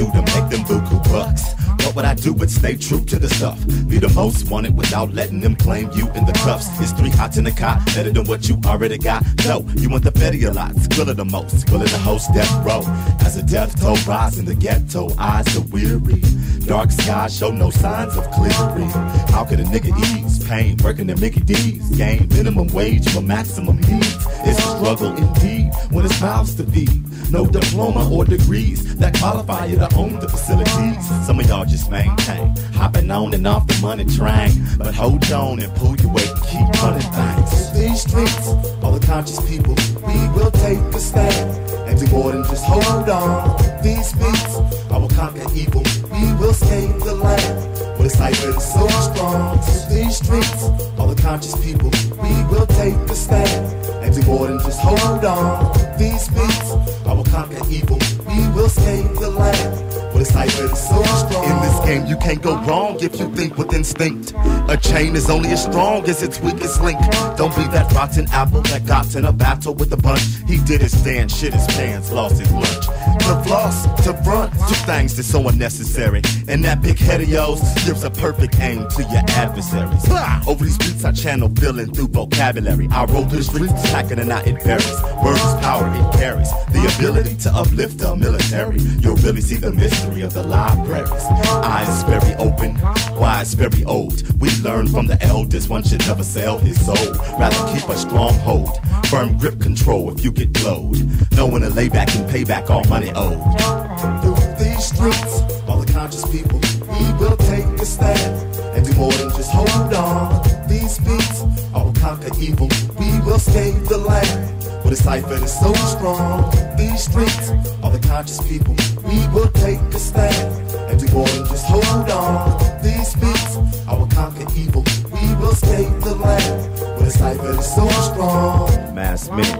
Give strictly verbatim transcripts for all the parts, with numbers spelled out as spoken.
do to make them buku bucks? What would I do but stay true to the stuff? Be the most wanted without letting them claim you in the cuffs. It's three hots in the cot, better than what you already got. No, you want the petty a lot, skill of the most, skill of the host death row. As a death toll rise in the ghetto, eyes are weary. Dark skies show no signs of clearing. How could a nigga ease pain? Working at Mickey D's, gain minimum wage for maximum needs. It's a struggle indeed when it's mouths to feed. No diploma or degrees that qualify you to own the facilities. Some of y'all just maintain, hopping on and off the money train. But hold on and pull your weight and keep running things. These streets, all the conscious people, we will take a stand and do more than just hold on. These beats, I will conquer evil, we will save the land. But it's like it's so strong. These streets, all the conscious people, we will take a stand and do more than just hold on. These beats, I will conquer evil, we will save the land. But it's like it's so strong. In this game you can't go wrong if you think with instinct. A chain is only as strong as its weakest link. Don't be that rotten apple that got in a battle with a bunch. He did his dance, shit his pants, lost his lunch. To floss, to front, two things that's so unnecessary. And that big head of yours gives a perfect aim to your adversaries. Over these beats I channel feeling through vocabulary. I roll to the streets, attacking and not it varies. Words is power, it carries the ability to uplift the military. You'll really see the mystery of the libraries. Eyes very open, wise very old. We learn from the elders, one should never sell his soul. Rather keep a strong hold, firm grip control if you get blowed. Knowing to lay back and pay back all money owed. Through these streets, all the conscious people, we will take a stand and do more than just hold on. These beats, I will conquer evil, we will save the land. But this cipher is so strong. These streets, all the conscious people, we will take a stand and do more than just hold on. These beats, I will conquer evil, we will save the land. But this cipher is so strong. Mass Mini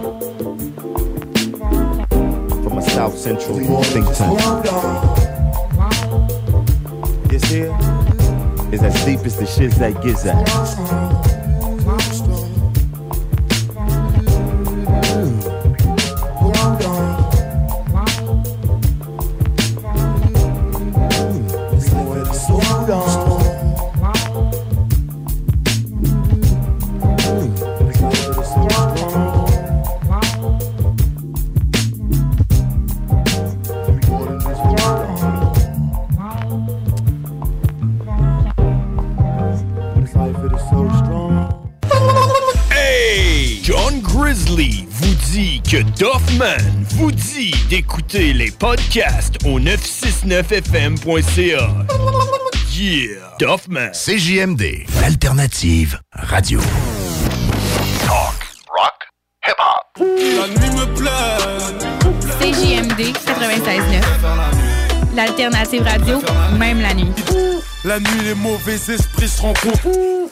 from a South Central think tank. This here is as deep as the shit that gives at. Doffman vous dit d'écouter les podcasts au neuf cent soixante-neuf F M point C A. Yeah! Doffman. C J M D, l'alternative radio. Talk, rock, hip-hop. La nuit me plaît. C J M D quatre-vingt-seize neuf. L'alternative radio, même la nuit. La nuit, les mauvais esprits se rencontrent.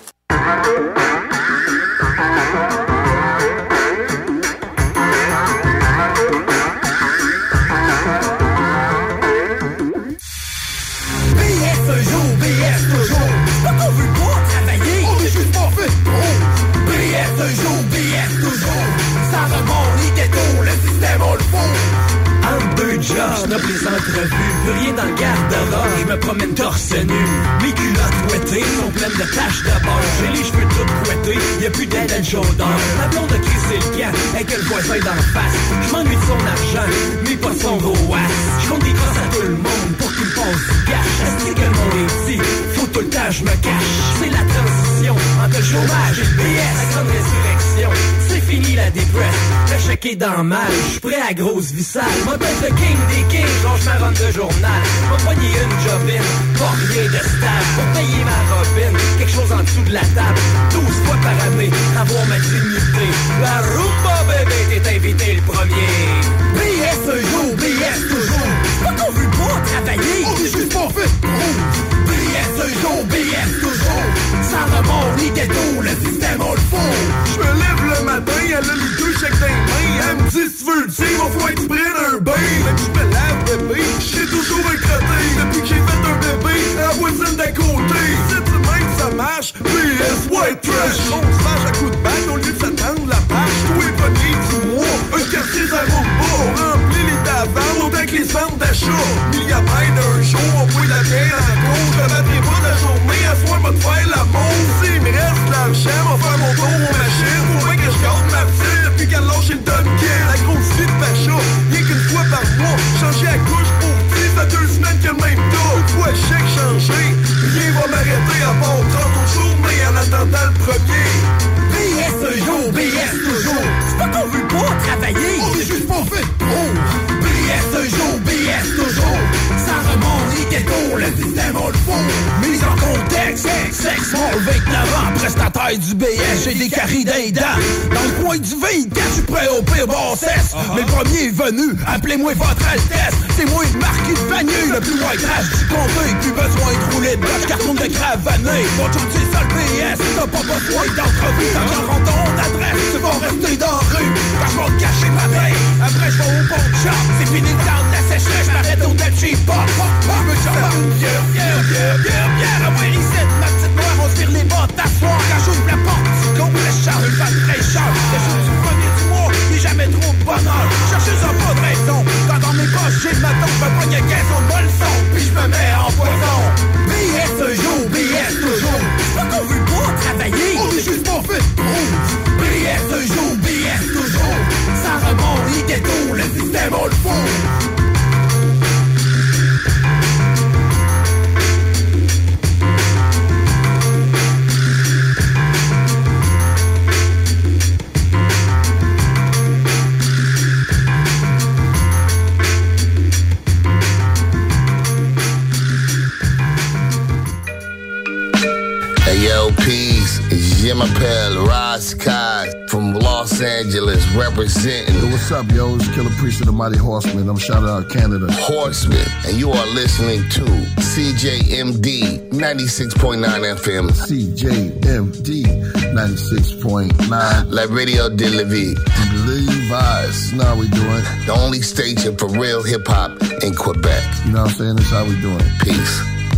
J'nob les entrevues, plus rien dans le garde-robe, je me promène torse nu. Mes culottes ouetées sont pleines de taches de beurre. J'ai les cheveux tout couettés, y'a plus d'aide à le chaudeur. Ma blonde a crissé le camp, avec le voisin d'en face. J'm'ennuie de son argent, mais pas de son gros ass. J'compte des grosses à tout le monde pour qu'il me passe du cash. Est-ce que le monde est petit, faut tout le temps j'me cache. C'est la transition entre le chômage et le B S. La grande résurrection, c'est fini la dépresse. Le chèque est dans le mal, j'suis prêt à grosse vissale. M'a le king des kings, lâche ma ronde de journal. M'a pogné une jobine, pas rien de stable. Pour payer ma robine, quelque chose en dessous de la table. douze fois par année, avoir ma dignité. La rumba bébé, t'es invité le premier. B S un jour, B S toujours. C'est pas qu'on veut pas travailler, on est juste pas fait pour. B S un jour, B S toujours. Sans remords ni ghetto, le système on le faut. J'me lève le matin, elle a les deux chèques dans les mains. Elle me dit si tu veux le dire, on faut être près d'un bain. Même si j'me lave bébé, j'suis toujours un crotté. Depuis que j'ai fait un bébé, la voisine d'à côté. C'est de même ça marche, B S white trash. On se fâche à coups de balle au lieu de s'attendre la page. Tout est pogné du mois, un quartier ça roule pas. Remplis les tabacs, autant que les centres d'achat. Milliamètres, détourne le système, on le fout. Mise en contexte, sexe, mort, vingt-neuf ans, prestataire du B S, j'ai des caries d'aidant. Dans le coin du vide, quand je suis prêt au pire bassesse. Uh-huh. Mais le premier est venu, appelez-moi votre Altesse. C'est moi le marquis de Vanier, le plus white trash du comté. Plus besoin de rouler de gauche, carton de cravané. Mon chum, c'est ça le B S, t'as pas besoin d'entrevue. Quand tu rends ton adresse, tu vas rester dans la rue. Quand je vais te cacher ma veille, après je vais au bon shop. C'est fini le temps de la sécheresse, je m'arrête au tel cheap pop. Je me chante, bière, bière, bière, bière, bière. Ah ouais, ici, ma petite noire, on se vire les bottes t'asseoir. Quand j'ouvre la porte, tu comptes le char, une vanne fraîcheur. Le jour du premier du mois, il est jamais trop de bonheur. Cherchez-en pas de raison. Quand dans mes poches, j'ai le maton, je me pogne un caisson de bolson. Puis je me mets en poison. B S ce jour, B S toujours. C'est pas qu'on veut pas travailler, on est juste pas fait de gros. B S ce jour, B S toujours. Ça remonte, il détourne, le système on le fout. Yo, peace. It's Jim Appel, Ross Kai from Los Angeles, representing. Yo, what's up, yo? It's Killer Priest of the Mighty Horsemen. I'm shouting out Canada. Horsemen. And you are listening to C J M D ninety-six point nine F M. C J M D ninety-six point nine. La Radio de la Vie. Levi's. Now we doing. The only station for real hip-hop in Quebec. You know what I'm saying? That's how we doing. Peace.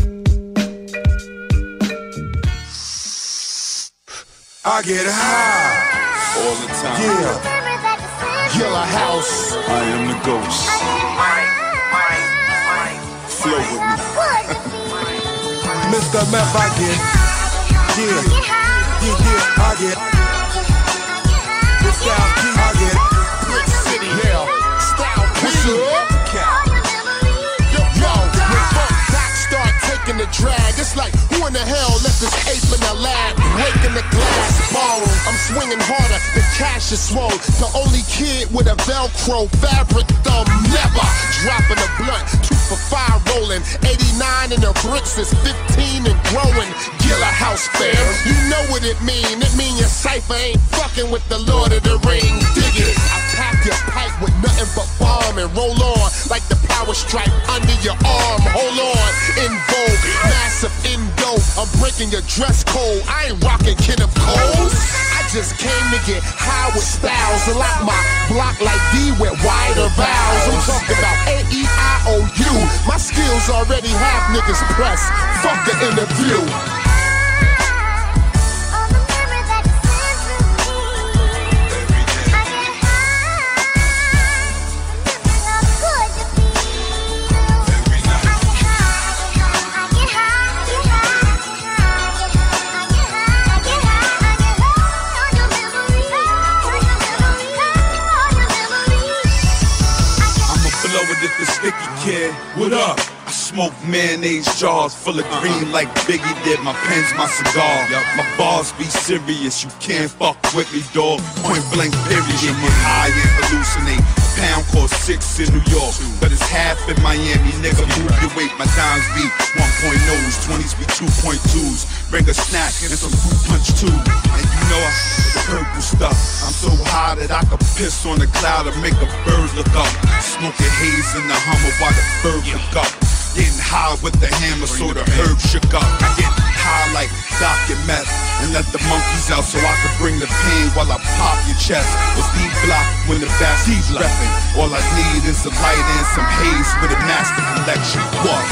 I get high all the time. Yeah. Killer House. I am the ghost. Flow with me. Mister Meth, I get. Yeah. Yeah, yeah, I get. The Style P, I get. Brick City. Yeah. Style P. Yo, yo, when both backs start taking the drag, it's like, who in the hell left this ape in the lab? Breaking the glass, borrow. I'm swinging harder, the cash is swole. The only kid with a Velcro fabric thumb, never dropping a blunt. Two for five rolling, eighty-nine and the bricks is fifteen and growing. Gilla House fair, you know what it mean. It mean your cipher ain't fucking with the Lord of the Rings. Dig it, I pack your pipe with nothing but bomb and roll on like the power stripe under your arm. Hold on, in vogue, massive in dope. I'm breaking your dress code. I ain't rocking Kenneth Coles. I just came to get high with styles. A lot my block like D with wider vowels. I'm talking about A E I O U. My skills already have niggas pressed. Fuck the interview. Sticky kid, what up? I smoke mayonnaise jars full of green like Biggie did. My pen's my cigar. My bars be serious. You can't fuck with me, dog. Point blank period. Get high and hallucinate. Pound cost six in New York, but it's half in Miami. Nigga, move your weight. My dimes be one point ohs, twenties be two point twos. Bring a snack and some fruit punch too. And you know I the purple stuff. I'm so high that I could piss on the cloud and make a bird look up. Smoking haze in the Hummer while the bird look up. Getting high with the hammer so the herb shook up. I get high like Doctor Meth and let the monkeys out so I could bring the pain while I pop your chest. It's D-Block when the basket's reppin'. All I need is a light and some haze with a master collection. What?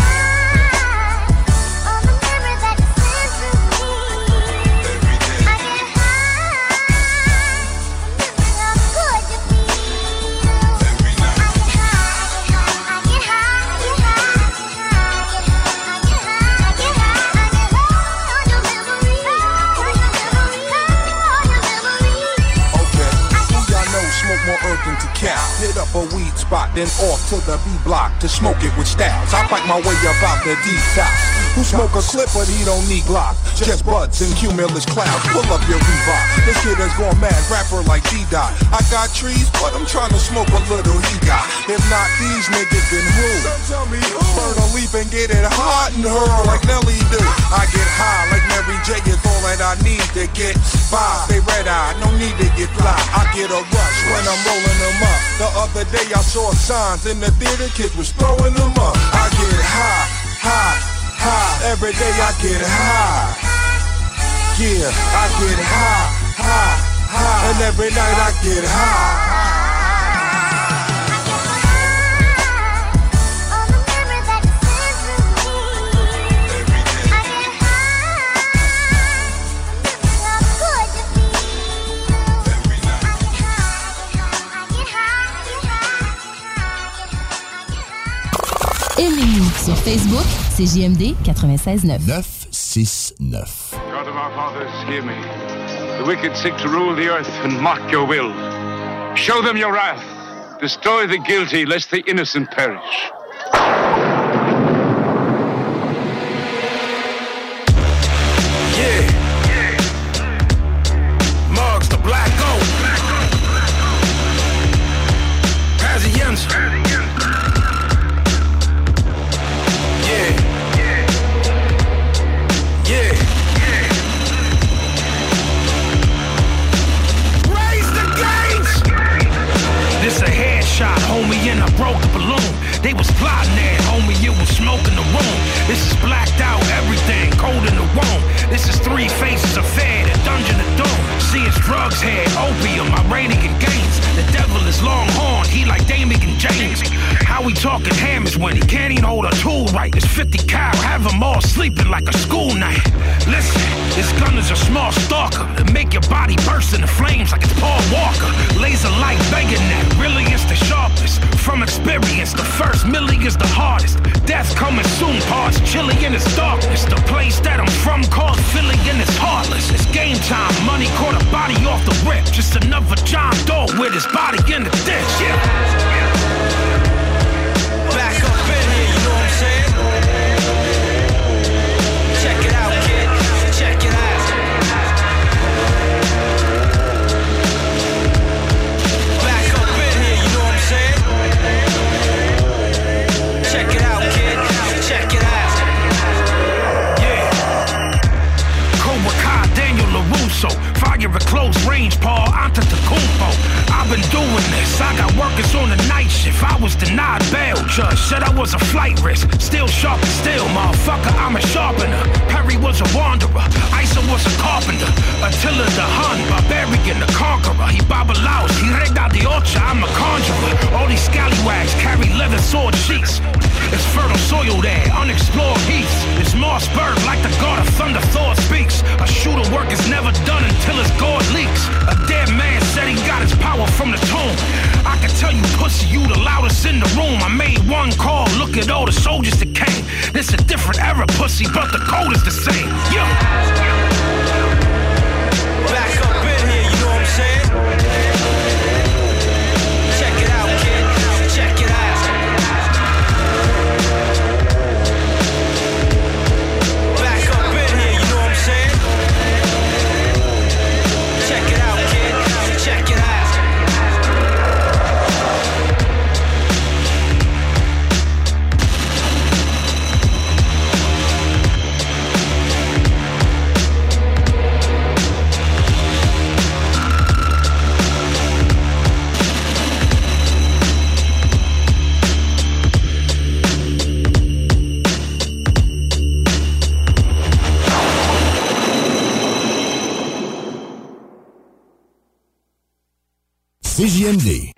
Hit up a weed spot, then off to the B block to smoke it with styles. I fight my way up out the detox. Who smoke a clip but he don't need Glock. Just buds and cumulus clouds. Pull up your Reebok. This kid has gone mad, rapper like D-Dot. I got trees, but I'm trying to smoke a little he got. If not these niggas, then who? Burn a leaf up and get it hot and hurl like Nelly do. I get high like Mary J is all that I need to get by. Stay red-eyed, no need to get fly. I get a rush when I'm rolling them up. The other day I saw signs in the theater, kids was throwing them up. I get high, high, high. Every day I get high. Yeah, I get high, high, high. And every night I get high. Aimez-nous sur Facebook, C J M D quatre-vingt-seize neuf. neuf six neuf. God of our fathers, hear me. The wicked seek to rule the earth and mock your will. Show them your wrath. Destroy the guilty, lest the innocent perish. Yeah. Mugs the black gold. Presidents. Yeah. Yeah. Raise the gates. This a headshot, homie, and I broke the balloon. They was plotting that, homie, it was smoke in the room. This is blacked out, everything, cold in the womb. This is three faces of fed, a dungeon of doom. See his drugs had opium, Iranian gains. The devil is longhorn, he like Damian James. How we talking hammers when he can't even hold a tool right? It's fifty cal, have them all sleeping like a school night. Listen, this gun is a small stalker that make your body burst into flames like it's Paul Walker. Laser light banging that, really it's the sharpest. From experience, the first milli is the hardest. Death coming soon, parts chilly in its darkness. The place that I'm from called Philly and it's heartless. It's game time, money caught a body off the rip. Just another John Doe with his body in the ditch, yeah. Back up in here, you know what I'm saying? Check it out, kid. Check it out. Back up in here, you know what I'm saying? Check it out, kid. Check it out. Yeah. Cobra Kai, Daniel LaRusso. Fire at close range, Paul Antetokounmpo. I've been doing this. I got workers on the night shift. I was denied bail. Judge said I was a flight risk. Still sharp and still, motherfucker, I'm a sharpener. Perry was a wanderer. Isa was a carpenter. Attila the Hun, barbarian, the conqueror. He babalaos, he rega de ocha, I'm a conjurer. All these scallywags carry leather sword sheaths. It's fertile soil there, unexplored heaths. It's Mossberg like the god of thunder, Thor speaks. A shooter work is never done until his gourd leaks. A dead man said he got his power from the tomb. I can tell you, pussy, you the loudest in the room. I made one call, look at all the soldiers that came. This a different era, pussy, but the code is the same. Yeah. Back up in here, you know what I'm saying? Check it out, kid. Check it out. Back up in here, you know what I'm saying? Check it out, kid. Check it out. C J M D.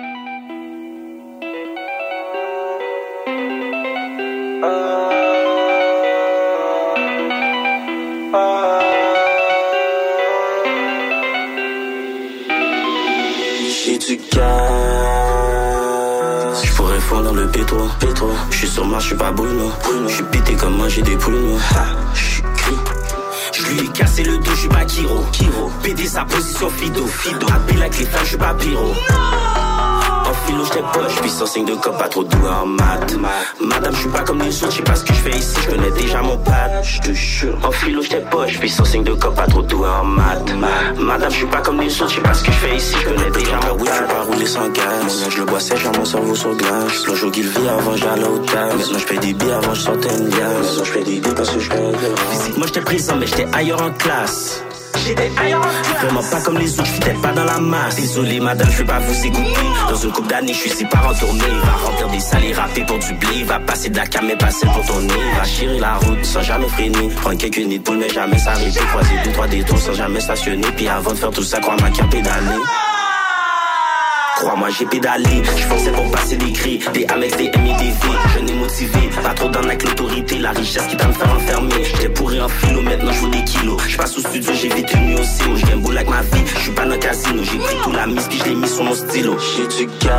J'ai du gaz. J'pourrais fondre dans le pétro, pétro. J'suis sur marche, j'suis pas Bruno. J'suis pété comme manger des pruneaux. J'suis gris. J'lui ai cassé le dos, j'suis pas Kiro. Kiro. Pédé sa position Fido. Fido. Habillé avec les femmes, j'suis pas Pyro. philo, j'étais poche, puis sans signe de cop, pas trop doué en maths. Madame, j'suis pas comme les autres, j'sais pas ce que j'fais ici, j'connais déjà mon pad. J'te jure. En philo, j'étais poche, puis sans signe de cop, pas trop doué en maths. Madame, j'suis pas comme les autres, j'sais pas ce que j'fais ici, j'connais déjà mon pad. Oui, j'suis pas roulé sans gaz. Mon âge, le bois sèche, mon cerveau sur glace. Moi, j'joue qu'il vit avant, j'allais au taf. Maintenant, j'fais des billes avant, j'sortais une liasse. Maintenant, j'fais des billes parce que j'connais. Physiquement, j'étais présent, mais j'étais ailleurs en classe. J'étais ailleurs en classe. Vraiment pas comme les autres, j'fitais pas dans la masse. Désolé madame, je vais pas vous écouter. Dans une couple d'années, je suis si pas retourné. Va remplir des salles et rapper pour du blé. Va passer de la cam et passer pour tourner. Va chirer la route sans jamais freiner. Prendre quelques nids de poules mais jamais s'arrêter. Croiser deux, trois détours sans jamais stationner. Puis avant de faire tout ça, crois-moi qu'il y a pédalé. Crois-moi, j'ai pédalé, j'fonçais pour passer des cris, des Amex, des M I D V, jeune et motivé, pas trop dans avec l'autorité, la richesse qui t'a me faire enfermer. J'étais pourri en philo, maintenant j'vaux des kilos. J'passe au studio, j'ai vite une nuit aussi, où j'gagne beau avec ma vie, j'suis pas dans le casino, j'ai pris tout la mise, puis j'l'ai mis sur mon stylo. J'ai du gaz,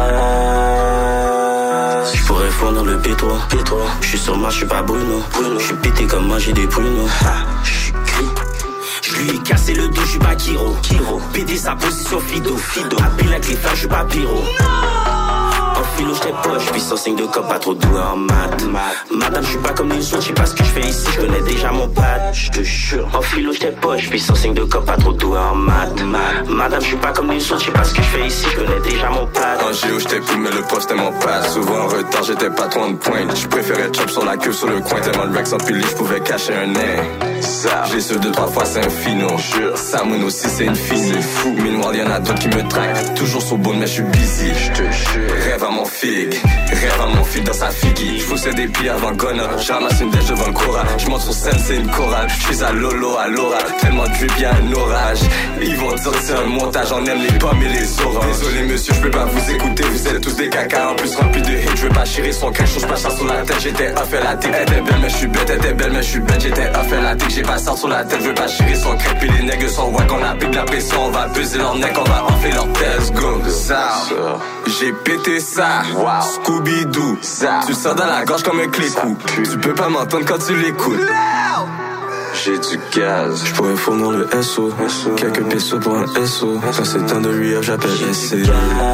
j'pourrais fondre le P trois, P trois, j'suis sur moi, j'suis pas Bruno, Bruno, j'suis pété comme manger des pruneaux, j'suis gris. J'lui ai cassé le dos, j'suis pas Kiro, Kiro. Pédé sa position Fido, Fido. Appelé avec les frères, j'suis pas Pyro. En philo, j'étais poche, puis sans signe de cop, pas trop doué en maths. Madame, j'suis pas comme les autres, j'sais pas ce que j'fais ici, j'connais déjà mon pad. J'te jure. En philo, j'étais poche, puis sans signe de cop, pas trop doué en maths. Madame, j'suis pas comme les autres, j'sais pas ce que j'fais ici, j'connais déjà mon pad. En géo, j'étais cool, mais le poste c'était mon pad. Souvent en retard, j'étais pas trop de pointe. J'préférais chop sur la queue, sur le coin, tellement de Rex empilé, j'pouvais cacher un nez. Ça, j'ai su deux, trois fois, c'est un fino. Samoun aussi, c'est une fine. Fou. Meanwhile, y'en a d'autres qui me traquent. Toujours sur boule, mais j'suis busy. J'te jure. Rêve à mon fig. Rêve à mon fig dans sa figgy. J'foussais des pieds avant Gona. J'ramasse une dèche devant le Cora. J'monte sur scène, c'est une chorale. J'suis à Lolo, à Laura. Tellement de drip, y'a un orage. Ils vont dire que c'est un montage. On aime les pommes et les oranges. Désolé, monsieur, j'peux pas vous écouter. Vous êtes tous des caca. En plus, remplis de hits. J'veux pas chirer son quelque chose. Pas ça sur la tête. J'étais off et la tête. Elle était belle, mais j'suis bête. Elle était belle, mais j'suis bête. J'étais off et la tête. J'ai pas ça sur la tête. J'veux pas chirer son crêpe. Puis les nègres sont wack. On applique la pression. On va peser leur neck. On va enfler leur tête. Go. Ça. J'ai pété ça. Wow. Scooby-Doo. Ça. Tu sors dans la gorge comme un clé-coup. Tu peux pas m'entendre quand tu l'écoutes. J'ai du gaz. J'pourrais fournir le S O. Quelques pesos pour un S O. Quand c'est temps de re-up, j'appelle S C.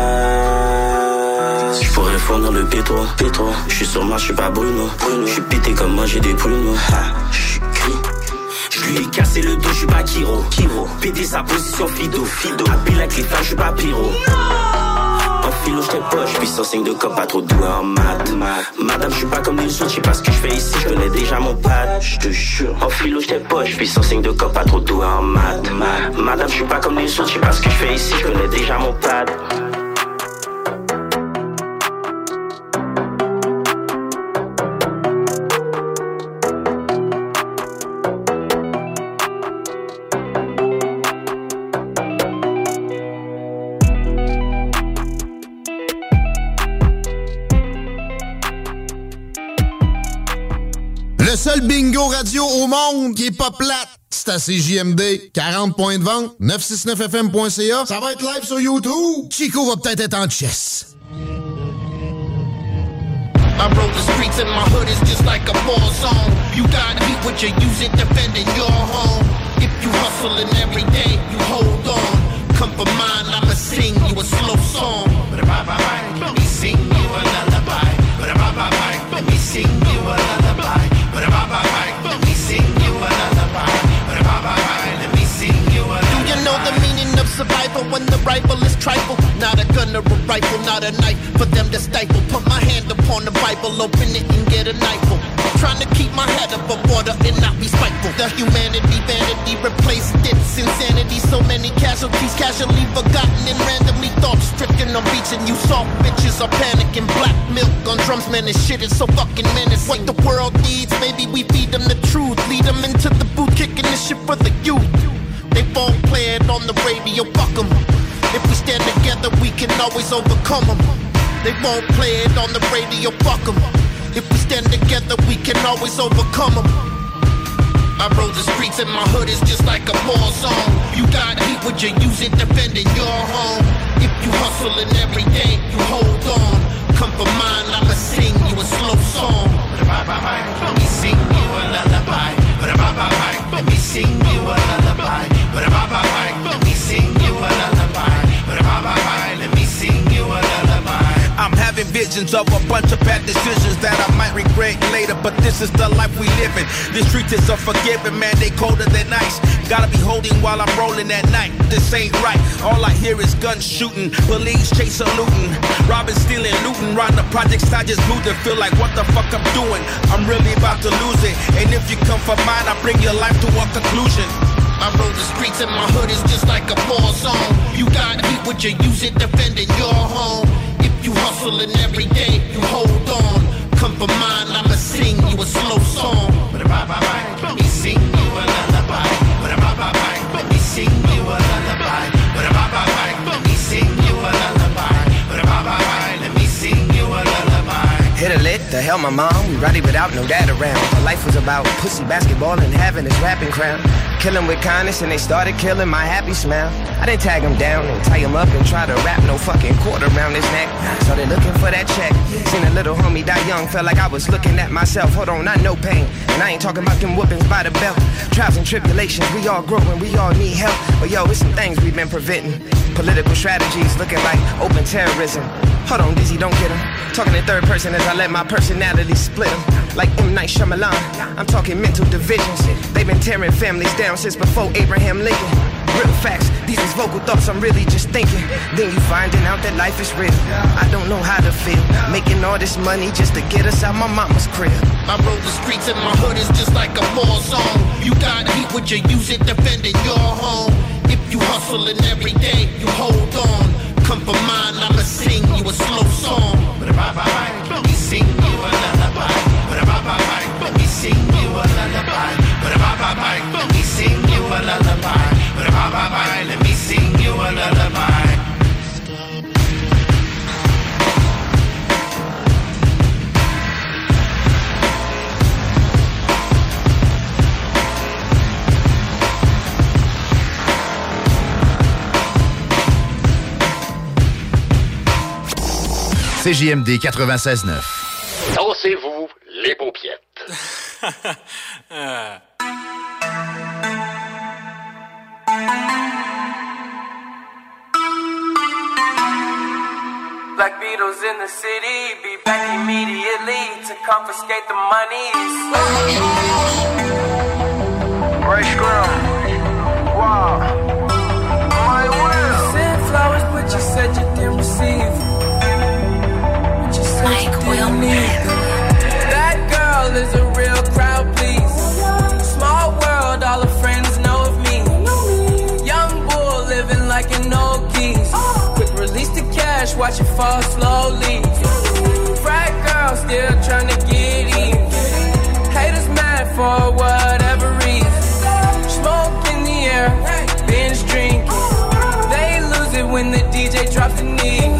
J'pourrais fournir le P trois, P trois. J'suis sur moi, j'suis pas Bruno, Bruno. J'suis pété comme manger des pruneaux. J'suis gris. J'lui ai cassé le dos, j'suis pas Kiro, Kiro. Pété sa position Fido, Fido. Appelé avec les frères, j'suis pas Pyro. En philo, j'étais poche, puis sans signe de cop, pas trop doué en maths. Madame, j'suis pas comme les autres, j'sais pas ce que j'fais ici, j'connais déjà mon pad. J'te jure. En philo, j'étais poche, puis sans signe de cop, pas trop doué en maths. Madame, j'suis pas comme les autres, j'sais pas ce que j'fais ici, j'connais déjà mon pad. Le seul bingo radio au monde qui est pas plate, c'est à C J M D. quarante points de vente, neuf cent soixante-neuf F M point C A. Ça va être live sur YouTube. Chico va peut-être être en chess. I rode the streets and my hood is just like a war zone. You gotta eat what you use it, defending your home. If you hustling every day, you hold on. Come for mine, I'ma sing you a slow song. Let me sing you a lullaby. Let me sing you a lullaby. Let me sing you a lullaby. Let me sing you a lullaby. Do you know the meaning of survival when the rival is trifle? Not a gun or a rifle, not a knife for them to stifle. Put my hand upon the Bible, open it and get a knifeful. Trying to keep my head above water and not be spiteful. The humanity, vanity replaced its insanity. So many casualties, casually forgotten and randomly thought stricken on beats. And you soft bitches are panicking. Black milk on drums, man, this shit is so fucking menacing. What the world needs, maybe we feed them the truth. Lead them into the booth, kicking this shit for the youth. They won't play it on the radio, fuck them. If we stand together, we can always overcome them. They won't play it on the radio, fuck them. If we stand together, we can always overcome them. I rode the streets and my hood is just like a war zone. You gotta eat what you use it, defending your home. If you hustling every day, you hold on. Come for mine, I'ma sing you a slow song. Let me sing you a lullaby. Let me sing you a lullaby. Let me sing you a lullaby. Let me sing you a lullaby. visions of a bunch of bad decisions that I might regret later, but this is the life we live in. The streets is unforgiving, man, they colder than ice. Gotta be holding while I'm rolling at night. This ain't right. All I hear is guns shooting, police chasing, looting, robbing, stealing, looting, riding the projects. I just moved and feel like what the fuck I'm doing. I'm really about to lose it, and if you come for mine, I bring your life to a conclusion. I roll the streets and my hood is just like a war zone. You gotta eat what you use it, defending your home. If you hustling every day, you hold on. Come for mine, I'ma sing you a slow song. Let me sing you a lullaby. Let me sing you a lullaby. Let me sing you a lullaby. Let me sing you a lullaby. Hit a lit, the hell my mom, we rowdy without no dad around. My life was about pussy, basketball, and having this rapping crown. Killing with kindness and they started killing my happy smile. I didn't tag them down and tie them up and try to wrap no fucking cord around his neck. So they looking for that check. Seen a little homie die young, felt like I was looking at myself. Hold on, I know pain, and I ain't talking about them whoopings by the belt. Trials and tribulations, we all growing, we all need help. But yo, it's some things we've been preventing. Political strategies looking like open terrorism. Hold on, Dizzy, don't get him. Talking in third person as I let my personality split him. Like M. Night Shyamalan, I'm talking mental divisions. They've been tearing families down since before Abraham Lincoln. Real facts, these is vocal thoughts, I'm really just thinking. Then you finding out that life is real. I don't know how to feel, making all this money just to get us out my mama's crib. I roll the streets and my hood is just like a war zone. You gotta eat what you use it, defending your home. If you hustling every day, you hold on. Come for mine, I'ma sing you a slow song. Let me sing you a lullaby. Let me sing you a lullaby. Let me sing you a lullaby. Let me sing you a lullaby. C J M D quatre-vingt-seize neuf. Dansez-vous les paupiettes. Black Beatles in the city, be back immediately to confiscate the monies. Ray Scrum, wow. My will. Sent flowers, but you said you didn't receive. Like Will That girl is a real crowd, please. Small world, all her friends know of me. Young bull living like an old geese. Quick release the cash, watch it fall slowly. Frat girl still trying to get even. Haters mad for whatever reason. Smoke in the air, binge drinking. They lose it when the D J drops the knee.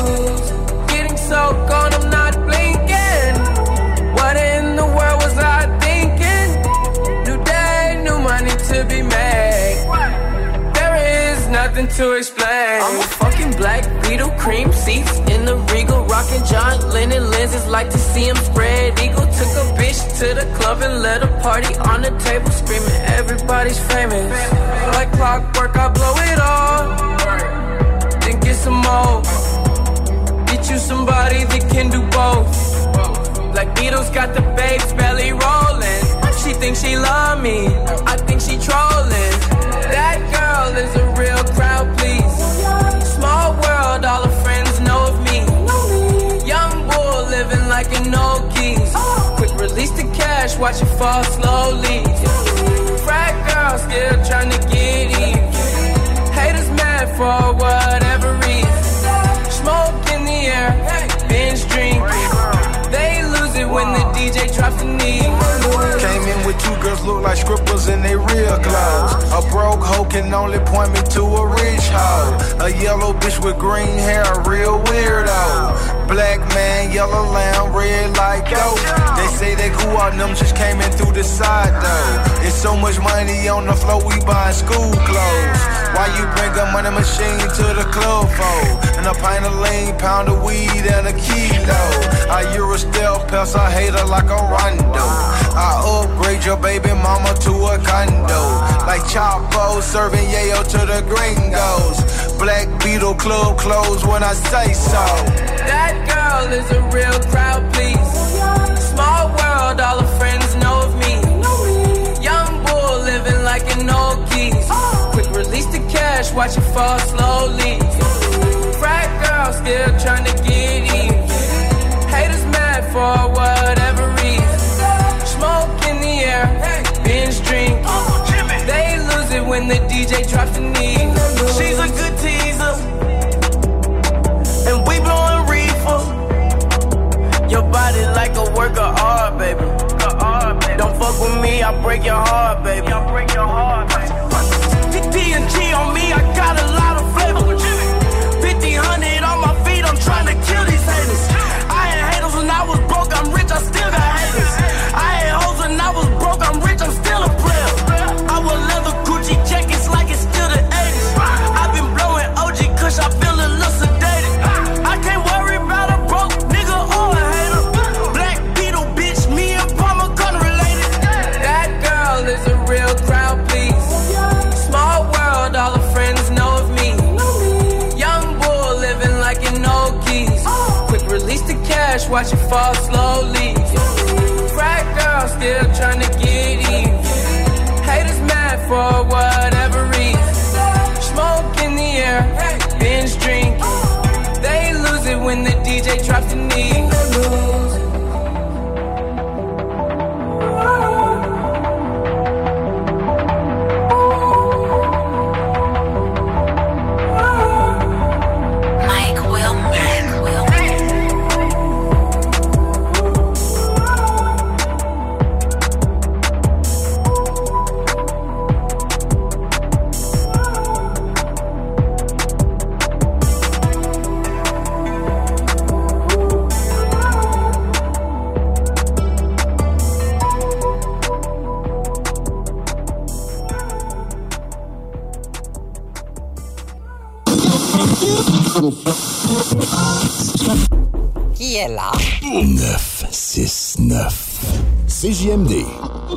So gone, I'm not blinking. What in the world was I thinking? New day, new money to be made. There is nothing to explain. I'm a fucking black Beetle, cream seats in the Regal, rocking John Lennon lenses, like to see him spread eagle. Took a bitch to the club and let a party on the table, screaming everybody's famous. Like clockwork, I blow it all, then get some more. You somebody that can do both. Black Beatles got the babes belly rolling. She thinks she love me, I think she trolling. That girl is a real crowd, please. Small world, all her friends know of me. Young bull living like an old geese. Quick release the cash, watch it fall slowly. Frat girl still trying to get even. Haters mad for whatever reason. Smoke in the air, binge drink. They lose it when the D J drops the knee. Came in with two girls look like strippers in they real clothes. A broke hoe can only point me to a rich hoe. A yellow bitch with green hair, a real weirdo. Black man, yellow lamb, red like dope. They say they grew out, them just came in through the side though. It's so much money on the floor, we buying school clothes. Why you bring a money machine to the club for? And a pint of lean, pound of weed, and a kilo. I Euro stealth pest, I hate her like a rondo. I upgrade your baby mama to a condo. Like like Chapo, serving yayo to the gringos. Black Beetle club closed when I say so. That girl is a real crowd, please. Small world, all her friends know of me. Young bull living like an old geese. Quick release the cash, watch it fall slowly. Frat girl still trying to get even. Haters mad for whatever reason. Smoke in the air, binge drink. They lose it when the D J drops the knee. She's a good teaser, and we blowing reefer. Your body like a work of art, baby. Don't fuck with me, I break your heart, baby. I break your heart, baby. T N G on me, I got a lot of flavor. fifteen hundred on my feet, I'm trying to kill these haters. I had haters when I was broke, I'm rich, I still got haters. I had hoes when I was broke, I'm rich, I'm still a player. I wear leather Gucci jackets like it's still the eighties. I've been blowing O G Kush, I feel a little sedated. I can't worry about a broke nigga or a hater. Black Beetle, bitch, me and Palmer gun related. That girl is a real crowd, please. Small world, all her friends know of me. Young bull living like an old geese. Quick release the cash, watch it fall slowly. Frat girl still trying to get even. Haters mad for whatever reason. Smoke in the air, binge drink. They lose it when the D J drops the knee. Qui est là? neuf six neuf. C J M D.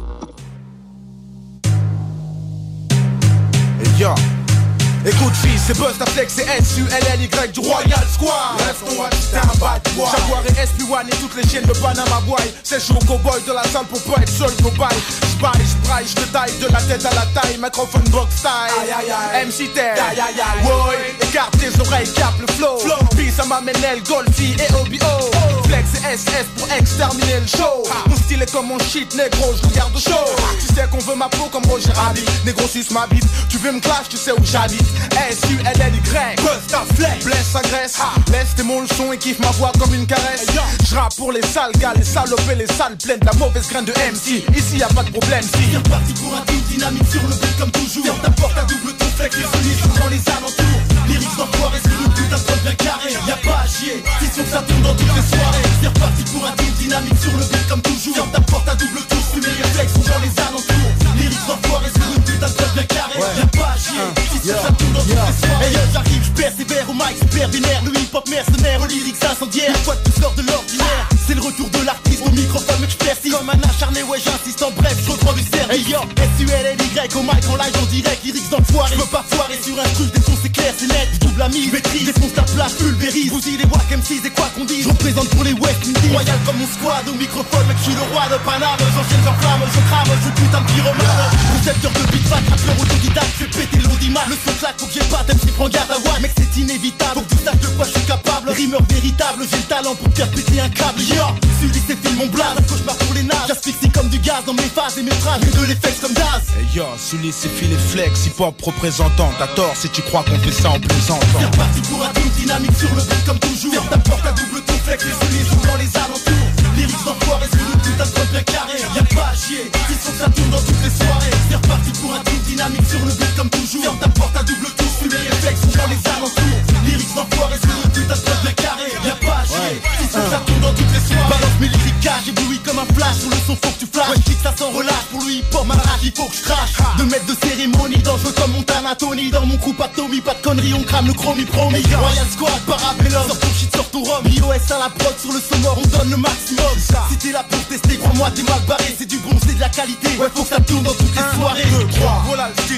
Yo. Écoute fils, c'est Buzz, ta flex, c'est S U L L Y du Royal Squad. Reste ton watch, t'es un bad boy. Jaguar et S P un et toutes les chiennes de Panama Boy. C'est chaud cowboy de la salle pour pas être seul cobaye. J'baille, j'braille, j'te taille de la tête à la taille. Microphone box style, aïe aïe aïe. M C Terre, aïe aïe aïe. Boy, écarte tes oreilles, capte le flow. flow. Peace à ma Menel, Goldie et O B O. Oh. Flex et S S pour exterminer le show. Ah. Mon style est comme mon shit, négro, j'regarde le show. Ah. Tu sais qu'on veut ma peau comme Roger Rabbit. Négro suce ma bite, tu veux me clash, tu sais où j'habite. S U L L Y, Buzz ta flex. Blesse, agresse, ah. Laisse tes mon leçon et kiffe ma voix comme une caresse. Hey, j'rappe pour les sales gars, les salopes et les salles pleines de la mauvaise graine de M C. Ici y'a pas de problème, si. C'est reparti pour un team dynamique sur le beat comme toujours. Ferme ta porte à double ton flex, les souliers sont dans les alentours. Lyrics d'enfoirés sur le putain de code bien carré. Y'a pas à chier, si sûr que ça tourne dans toutes les soirées. C'est reparti pour un team dynamique sur le beat comme toujours. Ferme ta porte à double tour, fumer les flex sont dans les alentours. Lyrics d'enfoirés sur le putain de code bien carré. Y'a pas à chier, si sûr que ça tourne dans toutes les soirées. Hey yo, j'arrive, j'persévère au mic, super binaire. Le hip hop mercenaire, aux lyrics incendiaires. Une fois de plus sort de l'ordinaire. C'est le retour de l'artiste au microphone, mais j'persiste. Comme un acharné, ouais, j'insiste en bref, j'reprends du service. Hey yo, S U L L Y au mic en live en direct, lyrics d'enfoirés. J'peux pas foirer sur un truc, défonce c'est clair, c'est net. J'double la mise, maîtrise, défonce la place, pulvérise. Bousille les wack M six et quoi qu'on dise. J'représente pour les West Indies. Royal comme mon squad au microphone, mec, j'suis le roi de Paname. J'enchaîne, j'enflamme, je crame, je putain de pyromane. Concepteur de beat back, rappeur autodidacte, j'fais péter l'audimat. Le son claque, faut que j'ai pas t'aimes si prends garde à watt. Mec, c'est inévitable, faut que tu saches de quoi je suis capable. Rimeur véritable, j'ai le talent pour faire péter un câble. Yo, Sully c'est film mon blaze, un cauchemar pour les nages. J'asphyxie comme du gaz dans mes phases et mes phrases, et de l'effet comme Daz. Hey yo, Sully c'est fil et flex, hip hop représentant. T'as tort si tu crois qu'on fait ça en plaisantant. C'est reparti pour un tour dynamique sur le beat comme toujours. Ferme ta porte à double tour, flex, les souliers sont dans les alentours. Lyrics d'enfoirés sur le putain de code bien carré. Y'a pas à chier, ils sont ça tourne dans toutes les soirées. C'est reparti pour un tour dynamique sur le beat comme toujours. Ferme ta porte à double tour, fumer les flex sont dans les alentours. Lyrics d'enfoirés sur le putain de code bien carré. Y'a pas à chier, ils sont ça tourne dans toutes les soirées. Balance mes lyriques cash, ébloui comme un flash. Sur le son faut que tu flashes, ouais je ça sans relâche. Pour le hip hop, ma rage il faut que je crache. Deux mètres de cérémonie, dangereux comme Montana Tony. Dans mon crew pas de Tommy, pas de conneries, on crame le chromie promis. Royal Squad, Parabellum, sors ton shit, sors ton rhum. I O S à la prod, sur le sonore, on donne le maximum. Si t'es là pour tester, crois-moi t'es mal barré. C'est du bon, c'est de la qualité, ouais faut que ça tourne dans toutes les soirées. deux, trois, voilà le style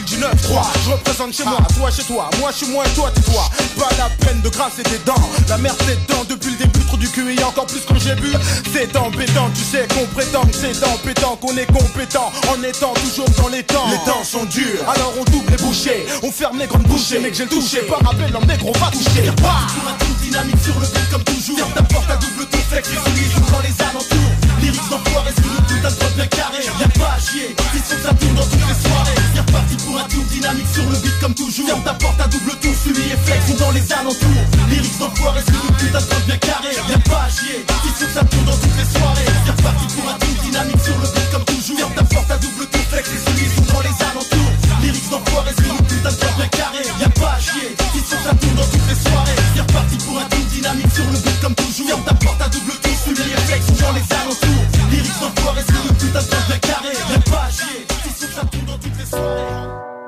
représente chez moi, toi chez toi, moi chez moi et toi t'es toi. Pas la peine de grasser tes dents, la merde t'es dents depuis le début, trop du cul et encore plus quand j'ai bu. C'est embêtant, tu sais qu'on prétend que c'est embêtant, qu'on est compétent en étant toujours dans les temps. Les temps sont durs, alors on double les bouchées, on ferme les grandes bouchées, mais que j'ai le touché. Par rappel, l'homme négro va toucher. Pour un tour dynamique sur le beat comme toujours. Ferme ta porte à double tour, flex les souliers dans les alentours. Lyrics d'enfoirés, c'est une putain de drop bien carré. Y'a pas à chier, si son ça tourne dans toutes les soirées. C'est reparti pour un tour dynamique sur le beat comme toujours. Ferme ta porte à double tour, souliers et flex sont dans les alentours. Lyrics d'enfoirés, c'est une putain de drop bien carré. Y'a pas à chier, si son ça tourne dans toutes les soirées. C'est reparti pour un tour dynamique sur le beat comme toujours. Ferme ta porte à double tour, flex les souliers sont dans les alentours. Lyrics d'enfoirés, c'est une putain de drop bien carré. Y'a pas à chier, si son ça tourne dans toutes les soirées. C'est reparti pour un tour dynamique sur le beat comme toujours. Ferme ta porte à double tour, souliers et flex sont dans les alentours. Lyrics d'enfoirés, c'est une putain de drop bien carré. Y'a pas à chier, si son ça tourne dans toutes les soirées.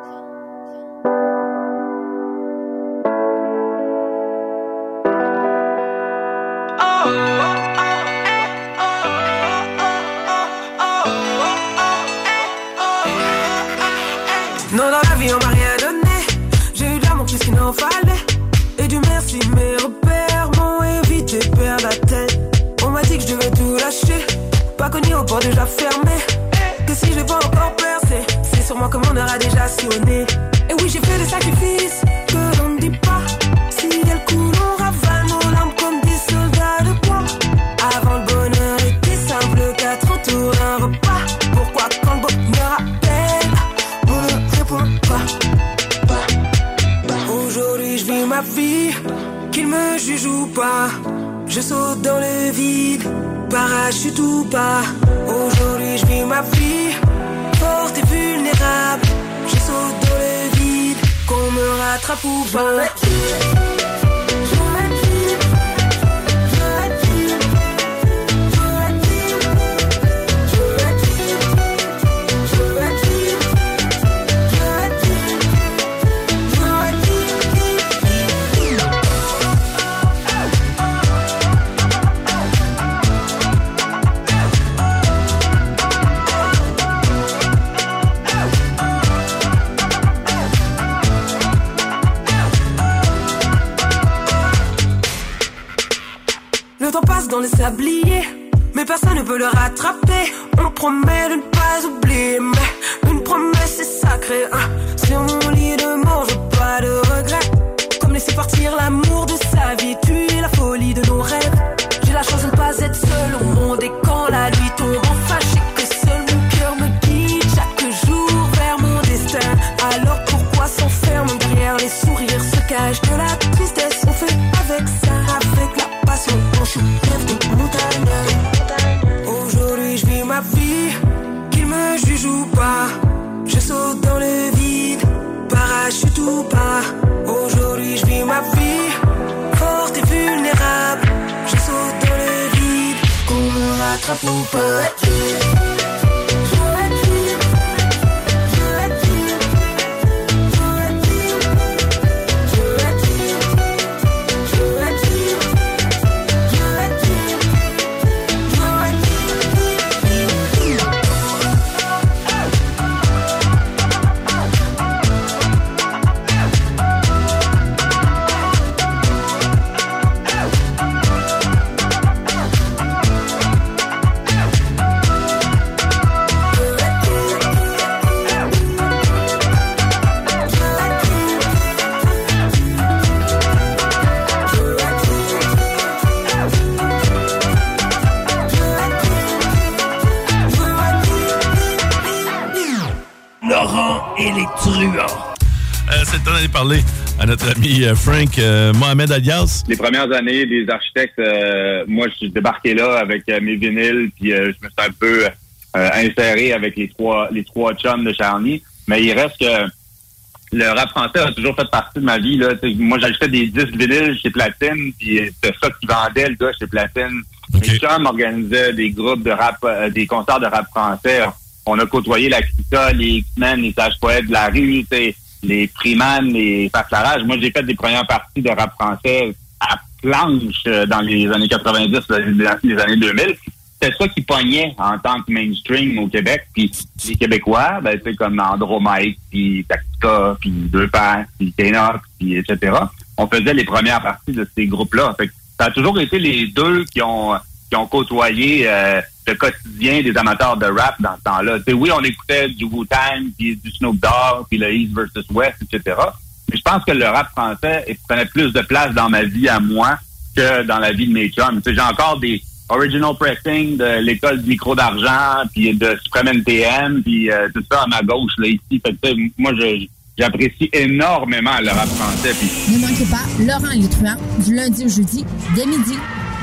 Non, dans la vie on m'a rien donné. J'ai eu de l'amour plus qu'il n'en fallait. Et du merci mes repères m'ont évité de perdre la tête. On m'a dit que je devais tout lâcher, pas connu au port déjà fermé. Que si je vais pas encore percer, c'est sur moi que mon heure a déjà sonné. Et oui j'ai fait des sacrifices que l'on ne dit pas. Si elle coule on ravale nos larmes comme des soldats de bois. Avant le bonheur était simple, quatre autour d'un repas. Pourquoi quand le bonheur appelle on ne répond pas? Aujourd'hui je vis ma vie, qu'il me juge ou pas. Je saute dans le vide, parachute ou pas. Aujourd'hui je vis ma vie, forte et vulnérable. Je saute dans le vide, qu'on me rattrape ou pas. Le temps passe dans les sabliers, mais personne ne peut le rattraper. On promet de ne pas oublier, mais une promesse est sacrée, hein. Sur mon lit de mort, je veux pas de regrets. Comme laisser partir l'amour de sa vie, tuer la folie de nos rêves. J'ai la chance de ne pas être seul au monde, et quand la nuit tombe, enfin je sais que seul mon cœur me guide chaque jour vers mon destin. Alors pourquoi s'enfermer derrière les sourires, se cache de la tristesse? On fait avec ça, avec la passion, on soulève des montagnes. Aujourd'hui je vis ma vie, qu'il me juge ou pas. Je saute dans le vide, parachute ou pas. Aujourd'hui je vis ma vie, forte et vulnérable. Je saute dans le vide, qu'on me rattrape ou pas. Laurent et les truands. Euh, c'est le temps d'aller parler à notre ami euh, Frank euh, Mohamed Alias. Les premières années des architectes, euh, moi je suis débarqué là avec euh, mes vinyles, puis euh, je me suis un peu euh, inséré avec les trois les trois chums de Charny. Mais il reste que le rap français a toujours fait partie de ma vie. Là. Moi j'achetais des disques vinyles chez Platine, puis c'était ça qui vendait le gars chez Platine. Okay. Mes chums organisaient des groupes de rap, euh, des concerts de rap français. On a côtoyé la Clita, les X-Men, les Sages Poètes de la rue, les Freeman, les Faclarage. Moi, j'ai fait des premières parties de rap français à planche dans les années quatre-vingt-dix, les années deux mille. c'était ça qui pognait en tant que mainstream au Québec. Puis les Québécois, ben c'est comme Andromaque, puis Tactica, puis Deux Pères, puis Ténox, puis et cetera. On faisait les premières parties de ces groupes-là. Fait que ça a toujours été les deux qui ont qui ont côtoyé euh, le quotidien des amateurs de rap dans ce temps-là. T'sais, oui, on écoutait du Wu-Tang, puis du Snoop Dogg, puis le East versus West, et cetera. Mais je pense que le rap français prenait plus de place dans ma vie à moi que dans la vie de mes chums. T'sais, j'ai encore des original pressing de l'école du micro d'argent, puis de Supreme N T M, puis euh, tout ça à ma gauche, là, ici. Fait que, moi, je, j'apprécie énormément le rap français. Pis... Ne manquez pas Laurent et les Truands, du lundi au jeudi, dès midi.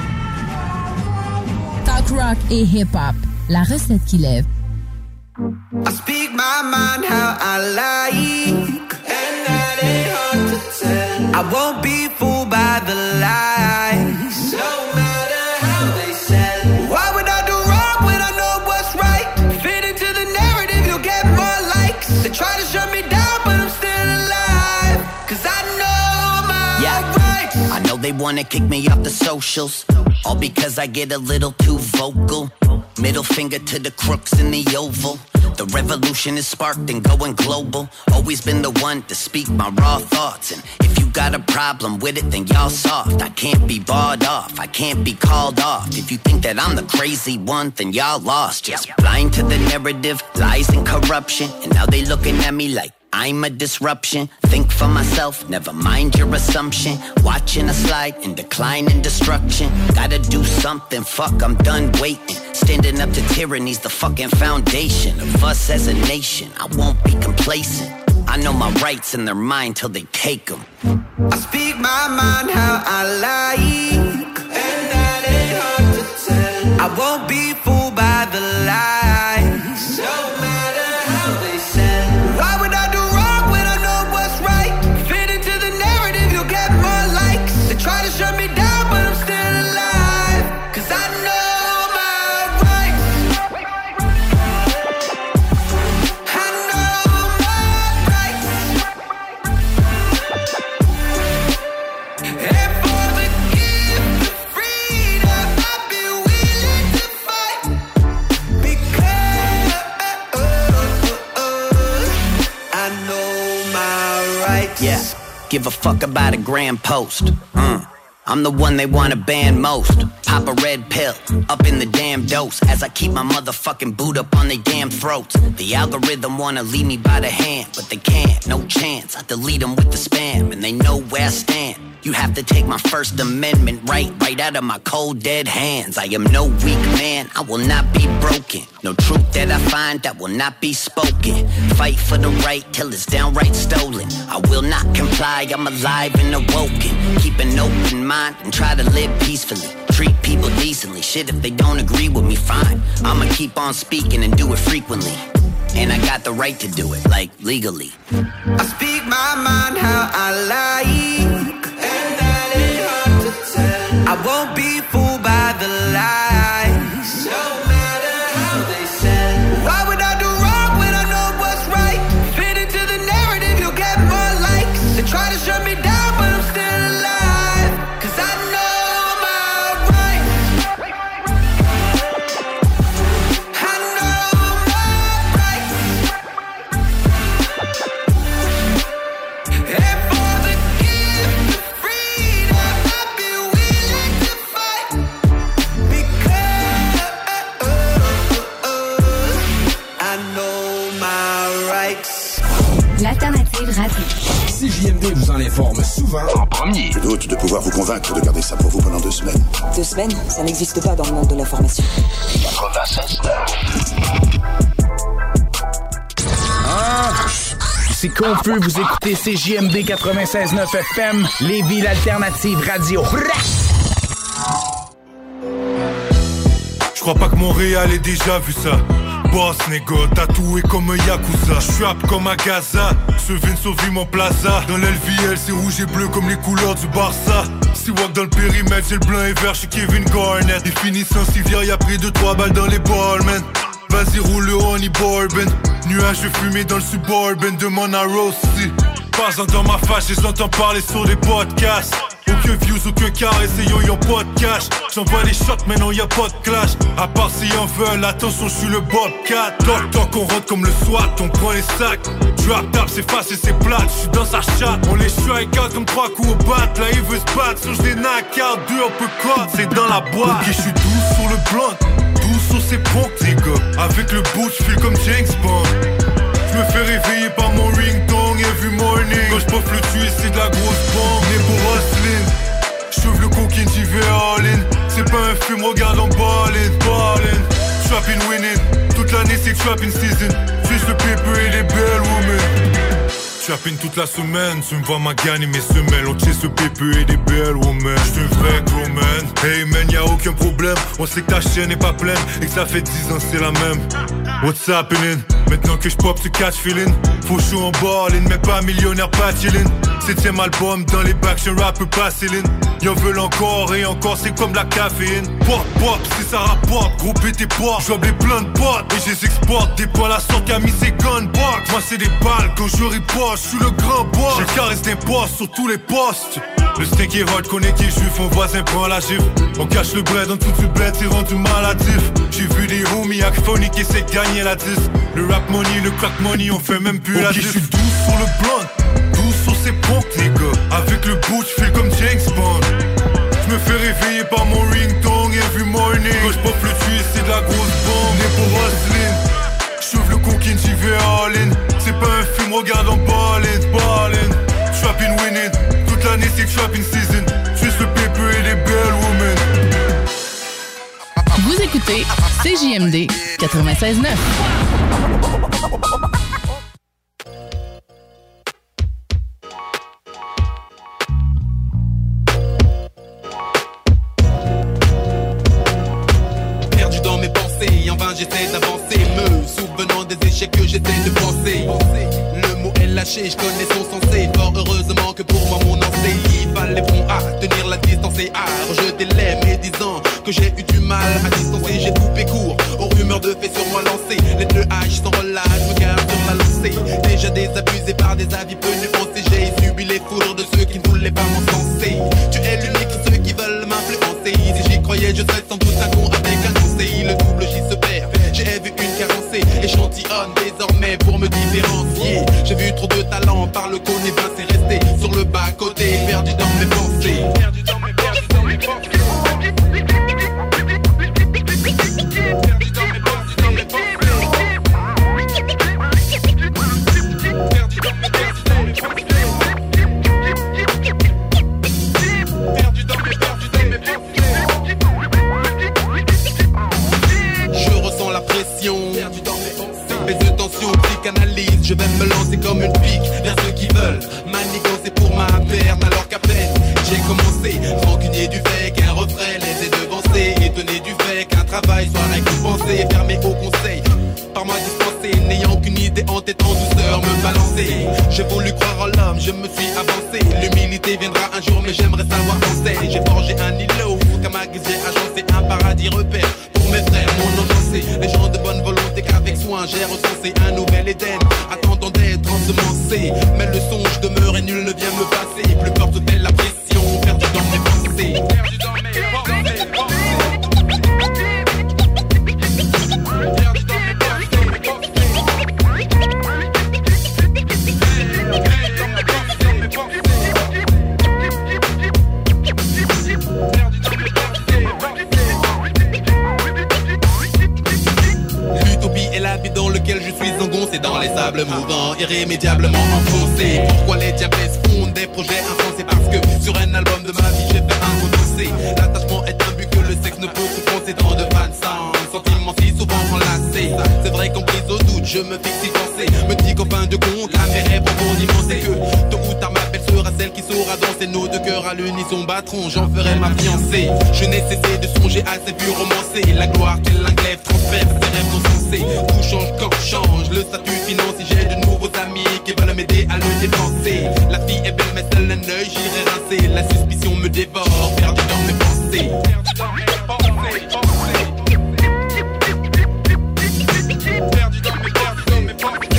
Talk rock et hip-hop, la recette qui lève. I speak my mind how I like, and that ain't hard to tell. I won't be fooled by the lies, no matter how they sell. Why would I do wrong when I know what's right? Fit into the narrative, you'll get more likes. They try to shut me down, but I'm still alive, cause I know my yeah. rights. I know they wanna kick me off the socials, all because I get a little too vocal. Middle finger to the crooks in the oval. The revolution is sparked and going global. Always been the one to speak my raw thoughts. And if you got a problem with it, then y'all soft. I can't be bought off, I can't be called off. If you think that I'm the crazy one, then y'all lost. Just blind to the narrative, lies and corruption. And now they looking at me like I'm a disruption. Think for myself, never mind your assumption. Watching a slide and decline and destruction. Gotta do something, fuck, I'm done waiting. Standing up to tyranny's the fucking foundation of us as a nation. I won't be complacent. I know my rights in their mind till they take them. I speak my mind how I like, and that ain't hard to tell. I won't be fooled by the lies, no matter how they sound. Why would I do wrong when I know what's right? Fit into the narrative, you'll get more likes. They try to shut me down, but I'm still alive, cause I know my rights. I know my rights. And for the gift of freedom, I've been willing to fight, because I know my rights. Yeah, give a fuck about a grand post. Uh, I'm the one they wanna ban most. Pop a red pill, up in the damn dose, as I keep my motherfucking boot up on they damn throats. The algorithm wanna lead me by the hand, but they can't, no chance. I delete them with the spam, and they know where I stand. You have to take my First Amendment right, right out of my cold dead hands. I am no weak man, I will not be broken. No truth that I find that will not be spoken. Fight for the right till it's downright stolen. I will not comply, I'm alive and awoken. Keep an open mind and try to live peacefully. Treat people decently, shit if they don't agree with me, fine. I'ma keep on speaking and do it frequently. And I got the right to do it, like, legally. I speak my mind how I like, and that ain't hard to tell. I won't be fooled by the lies, no matter how they sound. Why would I do wrong when I know what's right? Fit into the narrative, you'll get more likes. They try to shut me down, but I'm still alive, cause I know my rights. I know my rights. And for the gift of freedom, I've been willing to fight, because I know my rights. L'alternative radio. C J M D vous en informe souvent en premier. Je doute de pouvoir vous convaincre de garder ça pour vous pendant deux semaines. Deux semaines, ça n'existe pas dans le monde de l'information. quatre-vingt-seize Ah, c'est confus, vous écoutez C J M D quatre-vingt-seize neuf F M, Lévis, l'alternative radio. Je crois pas que Montréal ait déjà vu ça. Boss, négo, tatoué comme un Yakuza. J'suis comme à Gaza, ce Vince au Vimont Plaza. Dans l'L V L, c'est rouge et bleu comme les couleurs du Barça. Si walk dans le périmètre, c'est le blanc et vert, j'suis Kevin Garnett. Définition Sivir, y'a pris deux trois balles dans les balls, man. Vas-y, roule le honey bourbon. Nuages de fumée dans le suburban, demande à Rossi. Pas dans ma face, je les entends parler sur des podcasts. Ok, que views, aucun caresse et yo y'a pas de cash. J'envoie les shots, maintenant y'a pas de clash. À part si y'en veulent, attention, j'suis le Bobcat. Toc toc, on rentre comme le SWAT, on prend les sacs. Trap tap, c'est facile, c'est plate, j'suis dans sa chatte. On les strike out comme trois coups au bat. Là il veut se battre, sur j'les knock out, deux uppercut, c'est dans la boîte. Ok, j'suis doux sur le blunt, doux sur ses ponts, les gars. Avec le bout, j'file comme James Bond. J'me fais réveiller par mon ringtone every morning. Quand j'pouffe le tuer, c'est de la grosse bombe. Né pour hustling, j'ouvre le coquine, j'y vais all in. C'est pas un film, regarde en ballin', ballin'. Trappin' winning, toute l'année c'est trappin' season. Juste le paper et les belles women. Trappin' toute la semaine, tu me vois ma gagne et mes semelles. On chase le paper et des belles women. J'suis un vrai gros man. Hey man, y'a aucun problème. On sait que ta chaîne est pas pleine et que ça fait dix ans c'est la même. What's happening? Maintenant que j'pop ce catch feeling. Faut chaud en ballin', mais pas millionnaire, pas chillin'. Septième album dans les bacs, j'suis un rapper pas Céline. Y'en veulent encore et encore, c'est comme de la caféine. Pop, pop, si ça rapporte, gros pété pop. J'ouvre les plein de potes et je les exporte. Des poils à sorte, a mis ses gunbox. Moi c'est des balles quand je riposte, j'suis le grand boss. Je caresse des postes sur tous les postes. Le steak est hot, connaît qui est juif, mon voisin prend la gifle. On cache le bread en dessous du bled, c'est rendu maladif. J'ai vu des homies acphoniques qui essaient de gagner la dix. Le rap money, le crack money, on fait même plus okay, la diff. J'suis doux sur le blunt, doux sur ses pompes, les gars. Avec le bout, j'file comme James Bond. J'me fais réveiller par mon ringtone every morning. Quand j'pop le tuer, c'est de la grosse bombe. Né pour hustling, j'ouvre le coquine, j'y vais all in. C'est pas un film, regarde en ballin', ballin'. Trappin' winning, toute l'année c'est trappin' season. Juste le paper et les belles women. Vous écoutez C J M D quatre-vingt-seize neuf. Perdu dans mes pensées, en vain j'essaie d'avancer, me souvenant des échecs que j'essaie de penser. Le mot est lâché, je connais son sensé. Fort heureusement que pour moi mon lancé, il fallait bon à tenir la distance et à rejeter les médisants que j'ai eu du mal à distancer. J'ai coupé court aux rumeurs de faits sur moi lancées. Les deux haches sans relâche me gardent sur la lancée. Déjà désabusé par des avis peu nuancés, j'ai subi les foudres de ceux qui ne voulaient pas m'encenser. Tu es l'unique de ceux qui veulent m'influencer. Si j'y croyais, je serais sans doute un con avec un conseil. Le double J se perd, j'ai vu une carencée. Échantillonne désormais pour me différencier. J'ai vu trop de talent, par le côté ben c'est resté sur le bas côté, perdu dans mes pensées. Perdu dans mes, perdu dans mes pensées. Baisse de tension, psychanalyse, je vais me lancer comme une pique vers ceux qui veulent manigancer pour ma perte. Alors qu'à peine j'ai commencé, rancunier du fait qu'un refrain les ait devancés, étonné du fait qu'un travail soit récompensé, fermé au conseil, par moi dispensé, n'ayant aucune idée en tête en douceur me balancer. J'ai voulu croire en l'homme, je me suis avancé, l'humilité viendra un jour mais j'aimerais savoir penser. J'ai forgé un îlot, qu'un magasin agencé, un paradis repère pour mes frères mon enchancé. Les gens de bonne volonté qu'avec soin j'ai recensé un nouvel Éden, attendant d'être ensemencé. Mais le songe demeure et nul ne vient me passer, plus fort se fait la pression, perdu dans mes pensées. Perdu dans mes pensées, pensées. Dans lequel je suis engoncé dans les sables mouvants, irrémédiablement enfoncé. Pourquoi les diables fondent des projets insensés? Parce que sur un album de ma vie j'ai fait un condensé. L'attachement est un but que le sexe ne peut compenser. Tant de fans sans sentiments si souvent enlacés. C'est vrai qu'en prise au doute je me fixe y penser. Me dis qu'en fin de compte la mer est profondément. C'est que tôt ou tard ma belle sera celle qui saura danser. Nos deux cœurs à l'unisson battront, j'en ferai ma fiancée. Je n'ai cessé de songer à ces vues romancées. La gloire qu'elle englève transfère ses rêves non sensés. Tout change quand change le statut financier. J'ai de nouveaux amis qui veulent m'aider à le dépenser. La fille est belle mais seul un œil j'irai rincer. La suspicion me dévore, perdu dans mes pensées. Perdu dans mes pensées, pensées. Perdu dans mes, perdu dans mes pensées.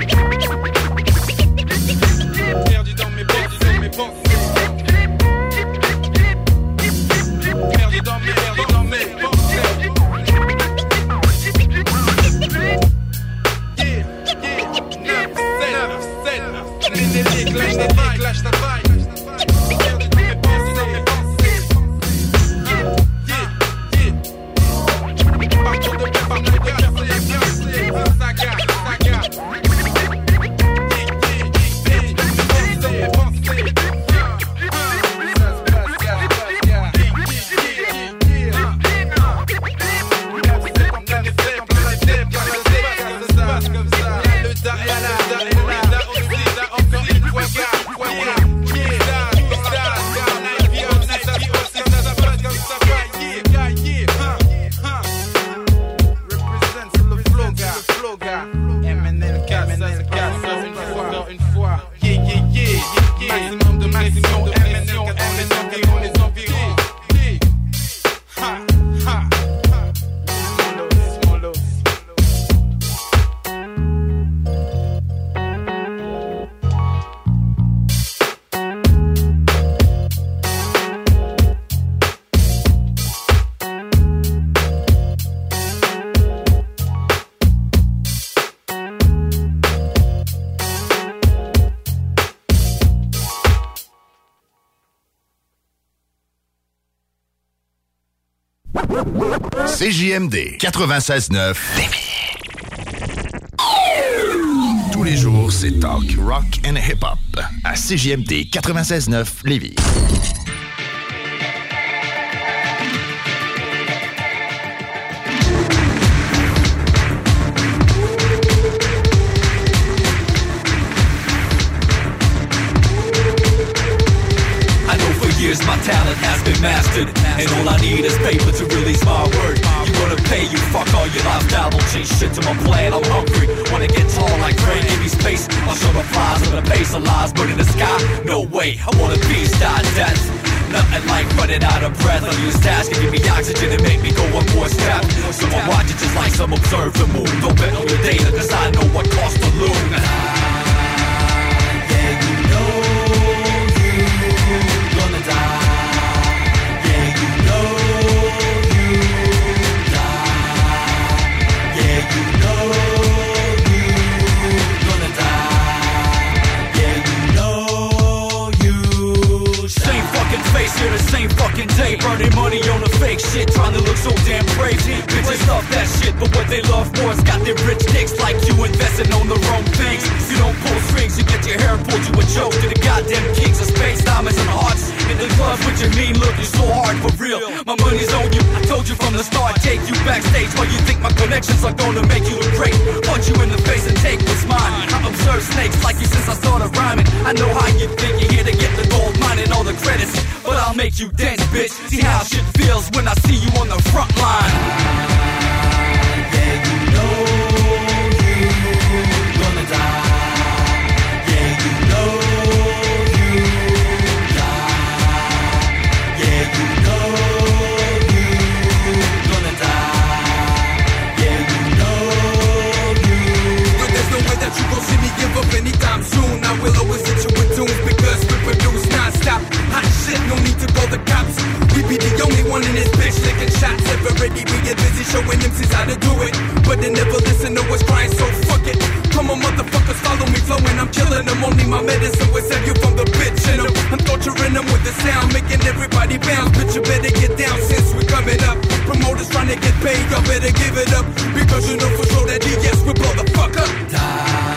Perdu dans mes, perdu dans mes pensées. C J M D quatre-vingt-seize neuf Lévis. Tous les jours, c'est talk, rock and hip-hop à C J M D quatre-vingt-seize neuf Lévis. My talent has been mastered, and all I need is paper to release my word. You gonna pay, you fuck all your lifestyle. Don't change shit to my plan, I'm hungry. Wanna get tall like Dre, give me space. I'll show the flies with a pace of lies, but in the sky, no way. I wanna be star dance. Nothing like running out of breath. I use task and give me oxygen and make me go one more step. Someone watch it just like some observe the moon. Don't bet on your data, cause I know what costs to loon. Face here the same fucking day, burning money on the fake shit, trying to look so damn brave. Bitches love that shit, but what they love more is got their rich dicks like you investing on the wrong things. You don't pull strings, you get your hair pulled, you a joke to the goddamn kings of space, diamonds and hearts. In the clubs with your mean look, you so hard for real. My money's on you, I told you from the start, take you backstage. While you think my connections are gonna make you look great, punch you in the face and take what's mine. I observe snakes like you since I started rhyming. I know how you think you're here to get the gold mine and all the credits, but I'll make you dance, bitch. See how shit feels when I see you on the front line. Yeah, you know you're gonna die. Yeah, you know you die. Yeah, you know you're gonna die. Yeah, you know you. But there's no way that you gon' see me give up anytime soon. I will always hit you with tunes because we produce non-stop. Hot shit, no need to call the cops. We be the only one in this bitch licking shots. Ever ready, we get busy showing them C's how to do it. But they never listen to what's crying, so fuck it. Come on, motherfuckers, follow me flowing. I'm killing them, only my medicine will save you from the bitch in them. I'm torturing them with the sound, making everybody bounce. Bitch, you better get down since we're coming up. Promoters trying to get paid, y'all better give it up. Because you know for sure that D S will blow the fuck up. Die.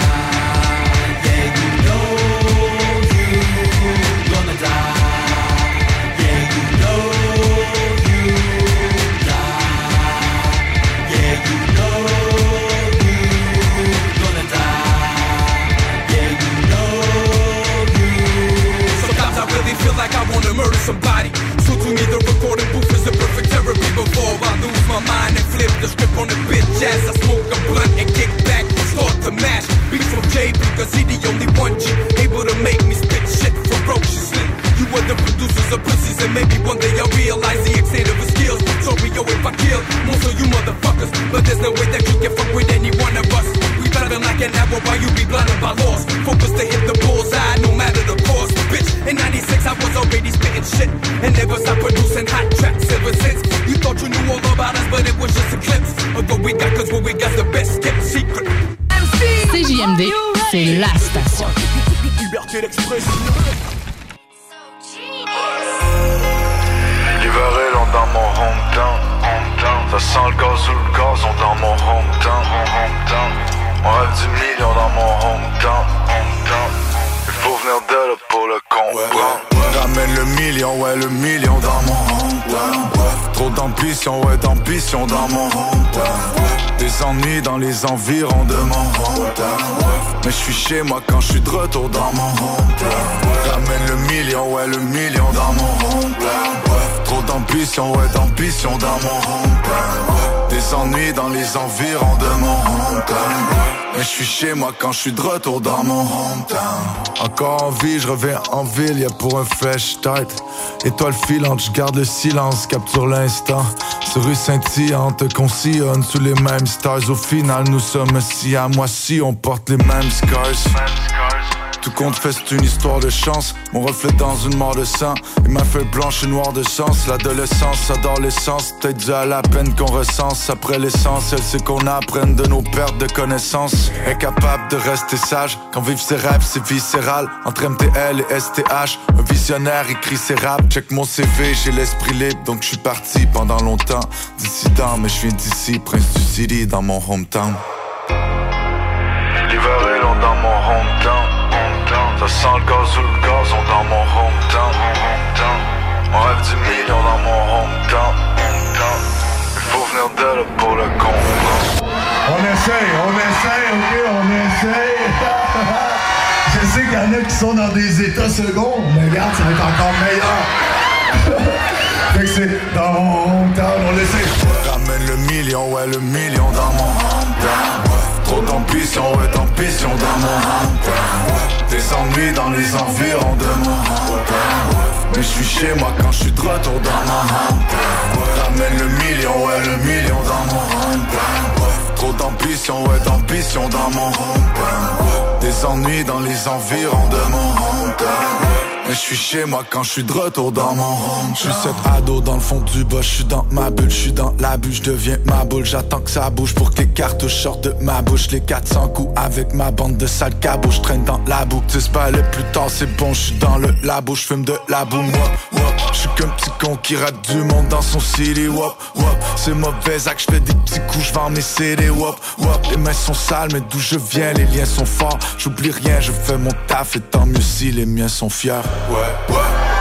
Like I wanna murder somebody, so to me the recording booth is the perfect therapy. Before I lose my mind and flip the script on the bitch ass, I smoke a blunt and kick back, start to mash beats from J B, cause he the only one G able to make me spit shit ferociously. You are the producers of pussies, and maybe one day I'll realize the extent of his skills. Sorry yo if I kill most of you motherfuckers, but there's no way that you can fuck with any one of us. We battling like an apple while you be blinded by loss. Focus to hit the bullseye no matter the cost. Bitch, in ninety-six I was already spitting shit and never stopped producing hot tracks ever since. You thought you knew all about us, but it was just a glimpse of what we got, cause what we got's the best kept secret. C J M D, c'est la station. Liberté d'expression. L'hiver est long dans mon hometown, hometown. Ça sent le gaz sous le gazon dans mon hometown, hometown. On a dix millions dans mon hometown, hometown. Il faut venir de là pour le comprendre. Ouais, ouais. Ramène le million, ouais le million dans mon hometown, ouais. Trop d'ambition, ouais d'ambition dans mon hometown, ouais. Des ennuis dans les environs de mon hometown, ouais. Mais je suis chez moi quand je suis de retour dans mon hometown, ouais. Ramène le million, ouais le million dans mon hometown, ouais. Trop d'ambition, ouais d'ambition dans mon hometown, ouais. Des ennuis dans les environs de mon hometown, ouais. Mais je suis chez moi quand je suis de retour dans mon hometown. Encore en vie, je reviens en ville, y'a pour un fresh tête. Étoile filante, je garde le silence, capture l'instant. Sur rue scintillante, qu'on sillonne sous les mêmes stars. Au final, nous sommes si à moi si on porte les mêmes scars. Tout compte fait c'est une histoire de chance. Mon reflet dans une mort de sang. Et ma feuille blanche et noire de sens. L'adolescence adore l'essence. Peut-être dû à la peine qu'on recense. Après l'essentiel c'est qu'on apprenne de nos pertes de connaissances. Incapable de rester sage. Quand vivre ses rêves c'est viscéral. Entre M T L et S T H. Un visionnaire écrit ses raps. Check mon C V, j'ai l'esprit libre. Donc je suis parti pendant longtemps. Dissident mais je viens d'ici. Prince du City dans mon hometown. L'hiver est long dans mon hometown. Ça sent le gaz ou le gazon dans mon hometown. On rêve du million dans mon hometown. Il faut venir de là pour le comprendre. On essaye, on essaye, ok, on essaye. Je sais qu'il y en a qui sont dans des états seconds, mais regarde, ça va être encore meilleur. Fait que c'est dans mon hometown, on essaye. Ramène le million, ouais le million dans mon hometown. Trop d'ambition, ouais d'ambition dans mon hometown. Des ennuis dans les environs de mon hometown. Mais je suis chez moi quand je suis de retour dans mon hometown. Ramène le million, ouais le million dans mon hometown. Trop d'ambition, ouais d'ambition dans mon hometown. Des ennuis dans les environs de mon hometown. Mais je suis chez moi quand je suis de retour dans mon home. Je suis cet ado dans le fond du bas, je suis dans ma bulle, je suis dans la bulle, je deviens ma boule. J'attends que ça bouge pour que les cartouches sortent de ma bouche. Les quatre cents coups avec ma bande de sales cabots, je traîne dans la boucle. Tu sais pas aller plus tard, c'est bon, je suis dans le labo, je fume de la boum. Je suis qu'un petit con qui rate du monde dans son city. Wop, wop. C'est mauvais acte, je fais des petits coups, je vends mes C D. Wop, wop. Les mains sont sales, mais d'où je viens, les liens sont forts. J'oublie rien, je fais mon taf et tant mieux si les miens sont fiers. Ouais, ouais.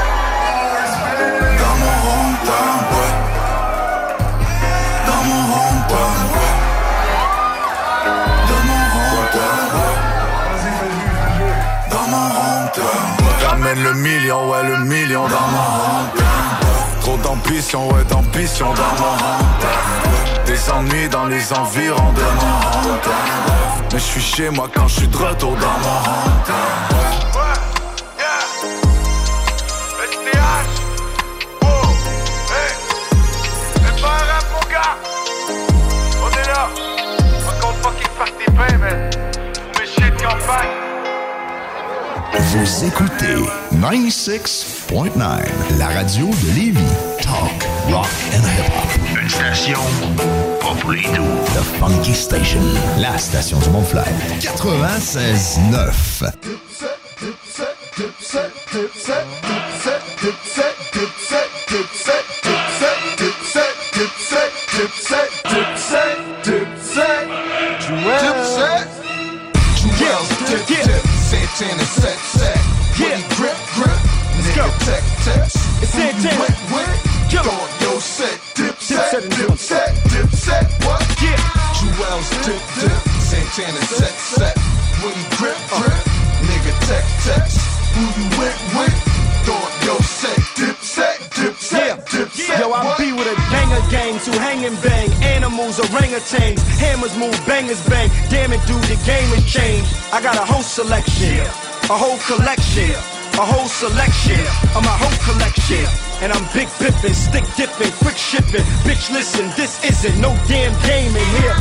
Dans mon hometown, ouais. Dans mon hometown, ouais. Dans mon hometown, ouais. Dans mon hometown. Ramène le million, ouais le million dans mon hometown. Trop d'ambition, ouais d'ambition dans mon hometown. Des ennuis dans les environs de mon hometown. Mais je suis chez moi quand je suis de retour dans mon hometown. Vous écoutez quatre-vingt-seize point neuf, la radio de Lévis. Talk, rock and hip-hop. Une station pas pour les doux. The Funky Station, la station du Mont-Flair. quatre-vingt-seize neuf. Santana set set, yeah. Grip grip, nigga tech tech. It's Santana. Wet wet, throw your set, dip set, dip set, dip set. What? Yeah. Jewels dip dip, Santana set set. When you grip grip, nigga tech tech. Who you went with? Throw your set, dip set, dip set, dip set. Yo, I be with a gang of gangs who hang and bang. Animals, orangutans, hammers move, bangers bang. Damn it, dude, the game has changed. I got a whole selection, a whole collection, a whole selection of my whole collection. And I'm big pippin', stick dipping, quick shipping. Bitch, listen, this isn't no damn game in here.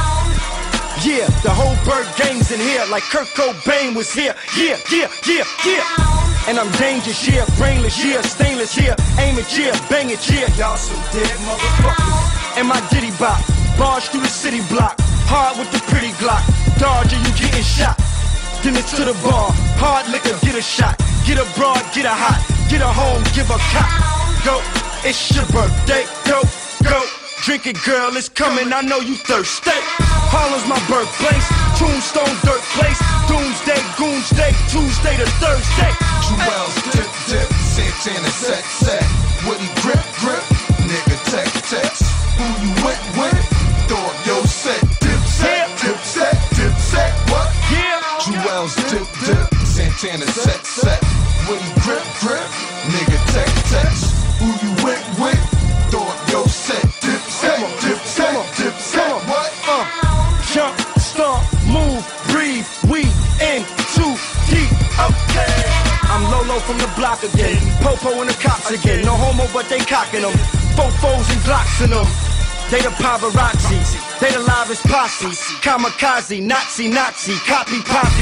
Yeah, the whole bird gang's in here, like Kurt Cobain was here. Yeah, yeah, yeah, yeah. And I'm dangerous, yeah, brainless, yeah, stainless, yeah, aim it, yeah, bang it, yeah. Y'all some dead motherfuckers. And my ditty bop, barge through the city block, hard with the pretty Glock. Dodge or you getting shot. Then it's to the bar, hard liquor, get a shot. Get a broad, get a hot, get a home, give a cop. Go, it's your birthday, go, go. Drink it, girl, it's coming, I know you thirsty. Harlem's my birthplace, Tombstone, dirt place. Doomsday, Goonsday, Tuesday to Thursday. Jewels, dip, dip, Santana, set, set. Woody, grip, grip, nigga, tech, text. Who you went with? Throw up your set, dip, set, dip, set, dip, set. What? Yeah. Jewels, dip, dip, Santana, set, set. Woody, grip, grip, nigga, tech, text. Who you went with? Throw up your set, dip, set, dip, set, dip, set. What? Uh, jump, stomp, move, breathe, we in too deep. Okay. I'm Lolo from the block again. Popo and the cops again. No homo, but they cocking them. Fofos and Glocks in them. They the pavarazzis. They the livest posse. Kamikaze, Nazi, Nazi, copy, poppy.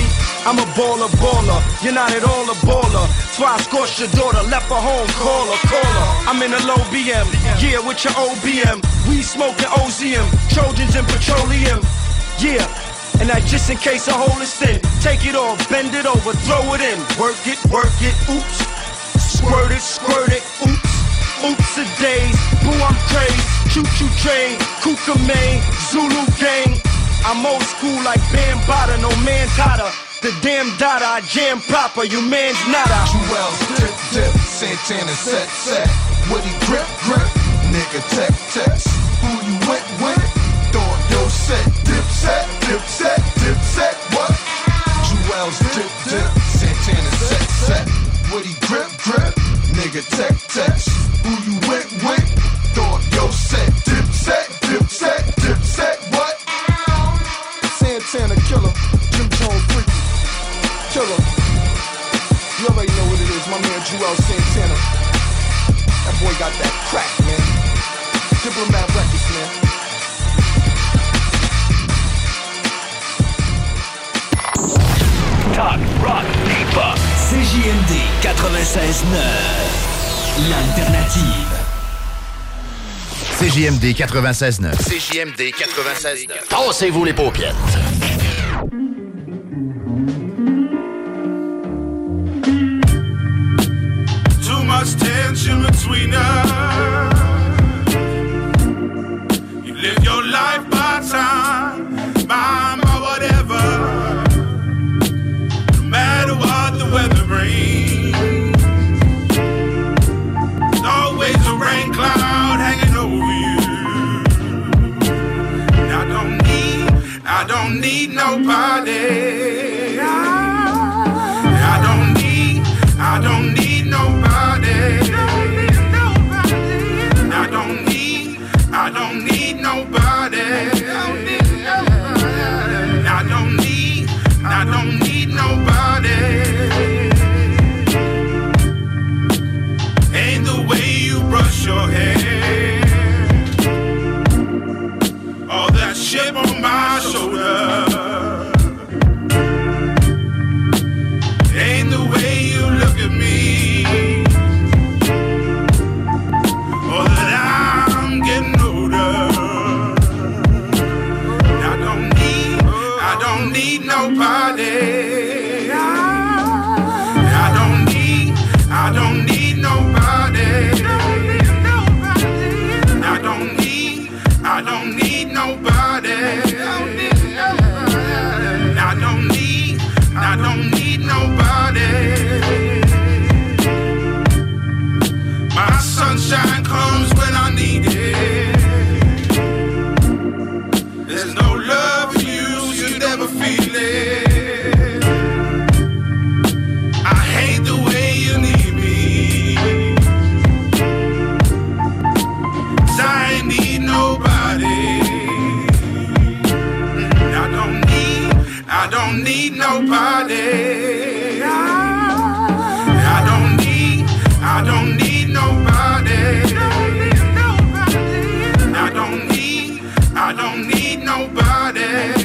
I'm a baller, baller. You're not at all a baller. That's why I scorched your daughter, left her home, call her, call her. I'm in a low B M, yeah, with your O B M. We smoking O Z M, Trojans and petroleum. Yeah, and that just in case a hole is thin. Take it off, bend it over, throw it in. Work it, work it, oops. Squirt it, squirt it, oops. Oops a days, boo I'm crazy. Choo-choo train, Kuka Main, Zulu gang. I'm old school like Bambada, no man totter. The damn dada, I jam proper, you man's nada. Jewels, dip, dip, Santana, set, set. Woody, grip, grip, nigga, tech, text. Who you went with? Throw up your set, dip, set, dip, set, dip, set, what? Jewels, dip, dip, Santana, set, set. Woody, grip, grip, nigga, tech, text. Who you went with? Throw up your set, dip, set, dip, set, dip, set, what? Santana killer, Jim Jones freaky killer. You already know what it is, my man Joel Santana. That boy got that crack, man. Diplomat Records, man. Talk, rock, hip-hop. C J M D quatre-vingt-seize neuf. L'alternative. C J M D quatre-vingt-seize neuf. C J M D quatre-vingt-seize neuf. Tassez-vous les paupières. Too much tension between us. You live your life by time, mine by whatever. No matter what the weather brings, there's always a rain cloud hanging over you. I don't need, I don't need nobody. I don't need, I don't need nobody. I don't need, I don't need nobody. I don't need, I don't need nobody. Ain't the way you brush your hair, all that shit on my shoulder. Ain't the way you look at me, or that I'm getting older. I don't need, I don't need nobody. I don't need, I don't need nobody. I don't need, I don't need nobody. I don't need, I don't need nobody. My sunshine comes when I need it. There's no love for you, you never feel it. I hate the way you need me, 'cause I ain't need nobody. I don't need, I don't need nobody. I don't need, I don't need nobody. I don't need, I don't need nobody.